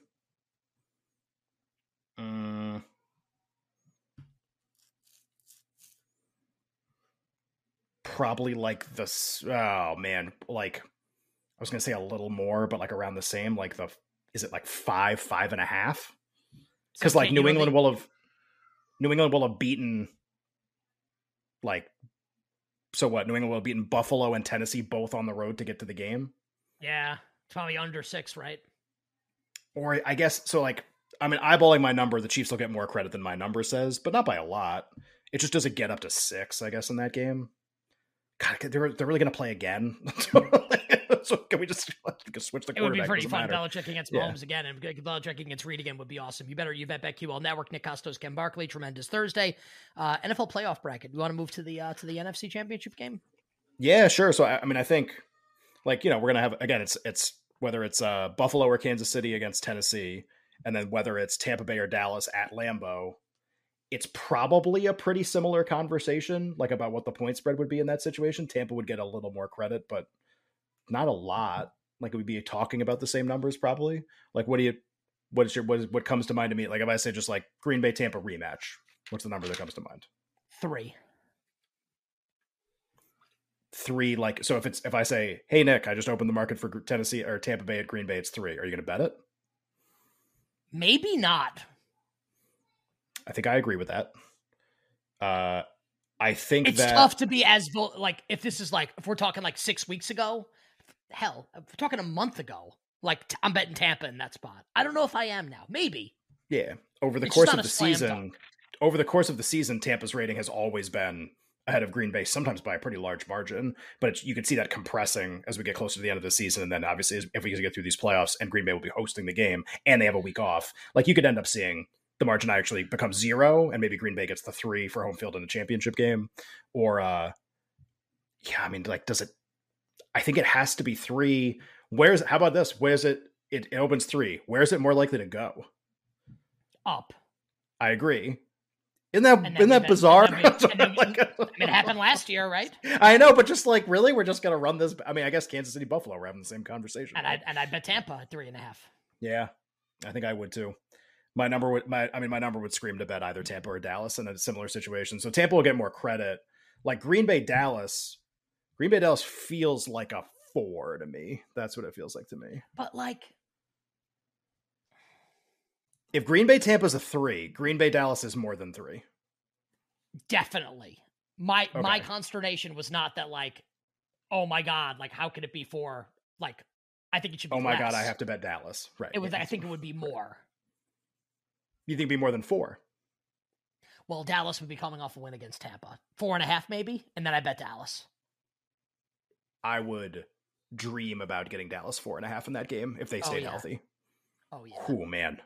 Probably like this. Oh man, like I was gonna say a little more, but like around the same. Like is it like 5.5? Because like New England will have beaten. Like, so what? New England will have beaten Buffalo and Tennessee both on the road to get to the game. Yeah. Probably under 6, right? Or I guess, so like, eyeballing my number, the Chiefs will get more credit than my number says, but not by a lot. It just doesn't get up to 6, I guess, in that game. God, they're really going to play again. So can we just switch the quarterback? It would be pretty fun. Belichick against Mahomes again, and Belichick against Reid again would be awesome. You bet BetQL Network. Nick Costos, Ken Barkley. Tremendous Thursday. NFL playoff bracket. You want to move to the NFC Championship game? Yeah, sure. So I think, like, we're gonna have, again, it's whether it's Buffalo or Kansas City against Tennessee, and then whether it's Tampa Bay or Dallas at Lambeau. It's probably a pretty similar conversation, like about what the point spread would be in that situation. Tampa would get a little more credit, but not a lot. Like, it would be talking about the same numbers, probably. Like, what comes to mind to me? Like, if I say just like Green Bay Tampa rematch, what's the number that comes to mind? 3. Like, so if I say, hey Nick, I just opened the market for Tennessee or Tampa Bay at Green Bay, it's 3. Are you going to bet it? Maybe not. I think I agree with that. I think it's tough to be as like, if we're talking like 6 weeks ago, hell, if we're talking a month ago, like I'm betting Tampa in that spot. I don't know if I am now. Maybe. Yeah. Over the course of the season, Tampa's rating has always been ahead of Green Bay, sometimes by a pretty large margin. But you can see that compressing as we get closer to the end of the season. And then obviously, if we get through these playoffs and Green Bay will be hosting the game and they have a week off, like you could end up seeing the margin actually become 0 and maybe Green Bay gets the 3 for home field in a championship game. Or, yeah, I mean, like, does it, I think it has to be 3. How about this? Where's it? It opens 3. Where is it more likely to go? Up. I agree. Isn't that bizarre? It happened last year, right? I know, but just like, really, we're just gonna run this. I mean, I guess Kansas City, Buffalo, we're having the same conversation. And I bet Tampa at 3.5. Yeah, I think I would too. My number would scream to bet either Tampa or Dallas in a similar situation. So Tampa will get more credit. Like Green Bay Dallas feels like a 4 to me. That's what it feels like to me. But like, if Green Bay Tampa's a 3, Green Bay Dallas is more than 3. Definitely. My consternation was not that like, oh my God, like how could it be 4? Like, I think it should be. Oh my less. God, I have to bet Dallas. Right. It was. I think it would be more. You think it'd be more than 4? Well, Dallas would be coming off a win against Tampa. 4.5 maybe, and then I bet Dallas. I would dream about getting Dallas 4.5 in that game if they stayed healthy. Oh yeah. Oh man.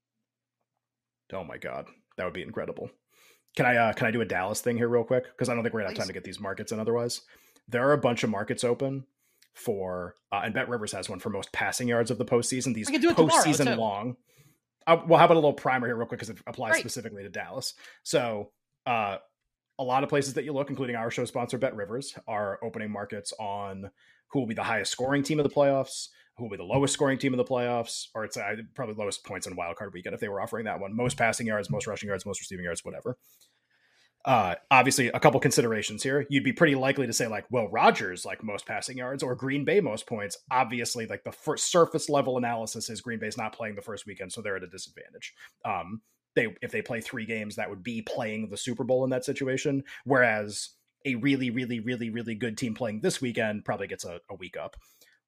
Oh my God, that would be incredible. Can I do a Dallas thing here real quick? Because I don't think we're gonna have time to get these markets in otherwise. There are a bunch of markets open for, and Bet Rivers has one for most passing yards of the postseason. These postseason long. Well, how about a little primer here real quick because it applies specifically to Dallas. So a lot of places that you look, including our show sponsor Bet Rivers, are opening markets on who will be the highest scoring team of the playoffs, who will be the lowest scoring team of the playoffs, or it's probably lowest points in wild card weekend if they were offering that one. Most passing yards, most rushing yards, most receiving yards, whatever. Obviously, a couple considerations here. You'd be pretty likely to say like, well, Rodgers like most passing yards or Green Bay most points. Obviously, like the first surface level analysis is Green Bay's not playing the first weekend, so they're at a disadvantage. If they play 3 games, that would be playing the Super Bowl in that situation. Whereas a really, really, really, really good team playing this weekend probably gets a week up.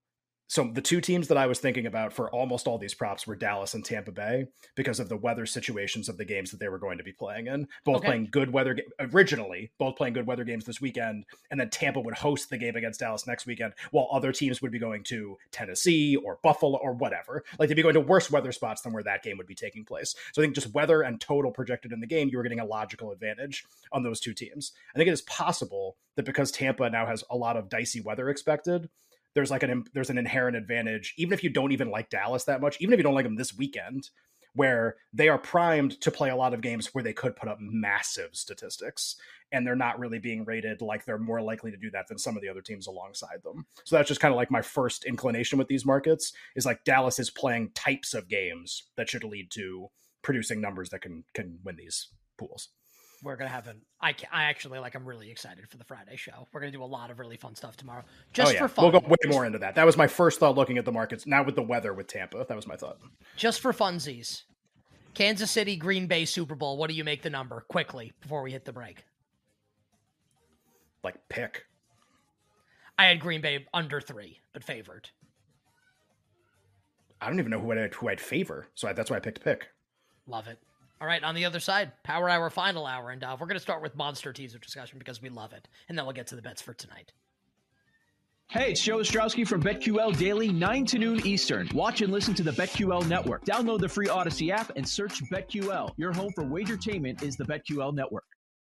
So the 2 teams that I was thinking about for almost all these props were Dallas and Tampa Bay because of the weather situations of the games that they were going to be playing in. Both playing good weather originally, both playing good weather games this weekend, and then Tampa would host the game against Dallas next weekend, while other teams would be going to Tennessee or Buffalo or whatever. Like they'd be going to worse weather spots than where that game would be taking place. So I think just weather and total projected in the game, you were getting a logical advantage on those 2 teams. I think it is possible that because Tampa now has a lot of dicey weather expected, there's an inherent advantage, even if you don't even like Dallas that much, even if you don't like them this weekend, where they are primed to play a lot of games where they could put up massive statistics, and they're not really being rated like they're more likely to do that than some of the other teams alongside them. So that's just kind of like my first inclination with these markets is like Dallas is playing types of games that should lead to producing numbers that can win these pools. We're going to have I'm really excited for the Friday show. We're going to do a lot of really fun stuff tomorrow. For fun. We'll go way more into that. That was my first thought looking at the markets. Now with the weather with Tampa, that was my thought. Just for funsies. Kansas City, Green Bay, Super Bowl. What do you make the number quickly before we hit the break? Like pick. I had Green Bay under 3, but favored. I don't even know who I'd favor. So that's why I picked pick. Love it. All right, on the other side, Power Hour, Final Hour, and we're going to start with Monster Teaser discussion because we love it, and then we'll get to the bets for tonight. Hey, it's Joe Ostrowski from BetQL Daily, 9 to noon Eastern. Watch and listen to the BetQL Network. Download the free Odyssey app and search BetQL. Your home for wagertainment is the BetQL Network.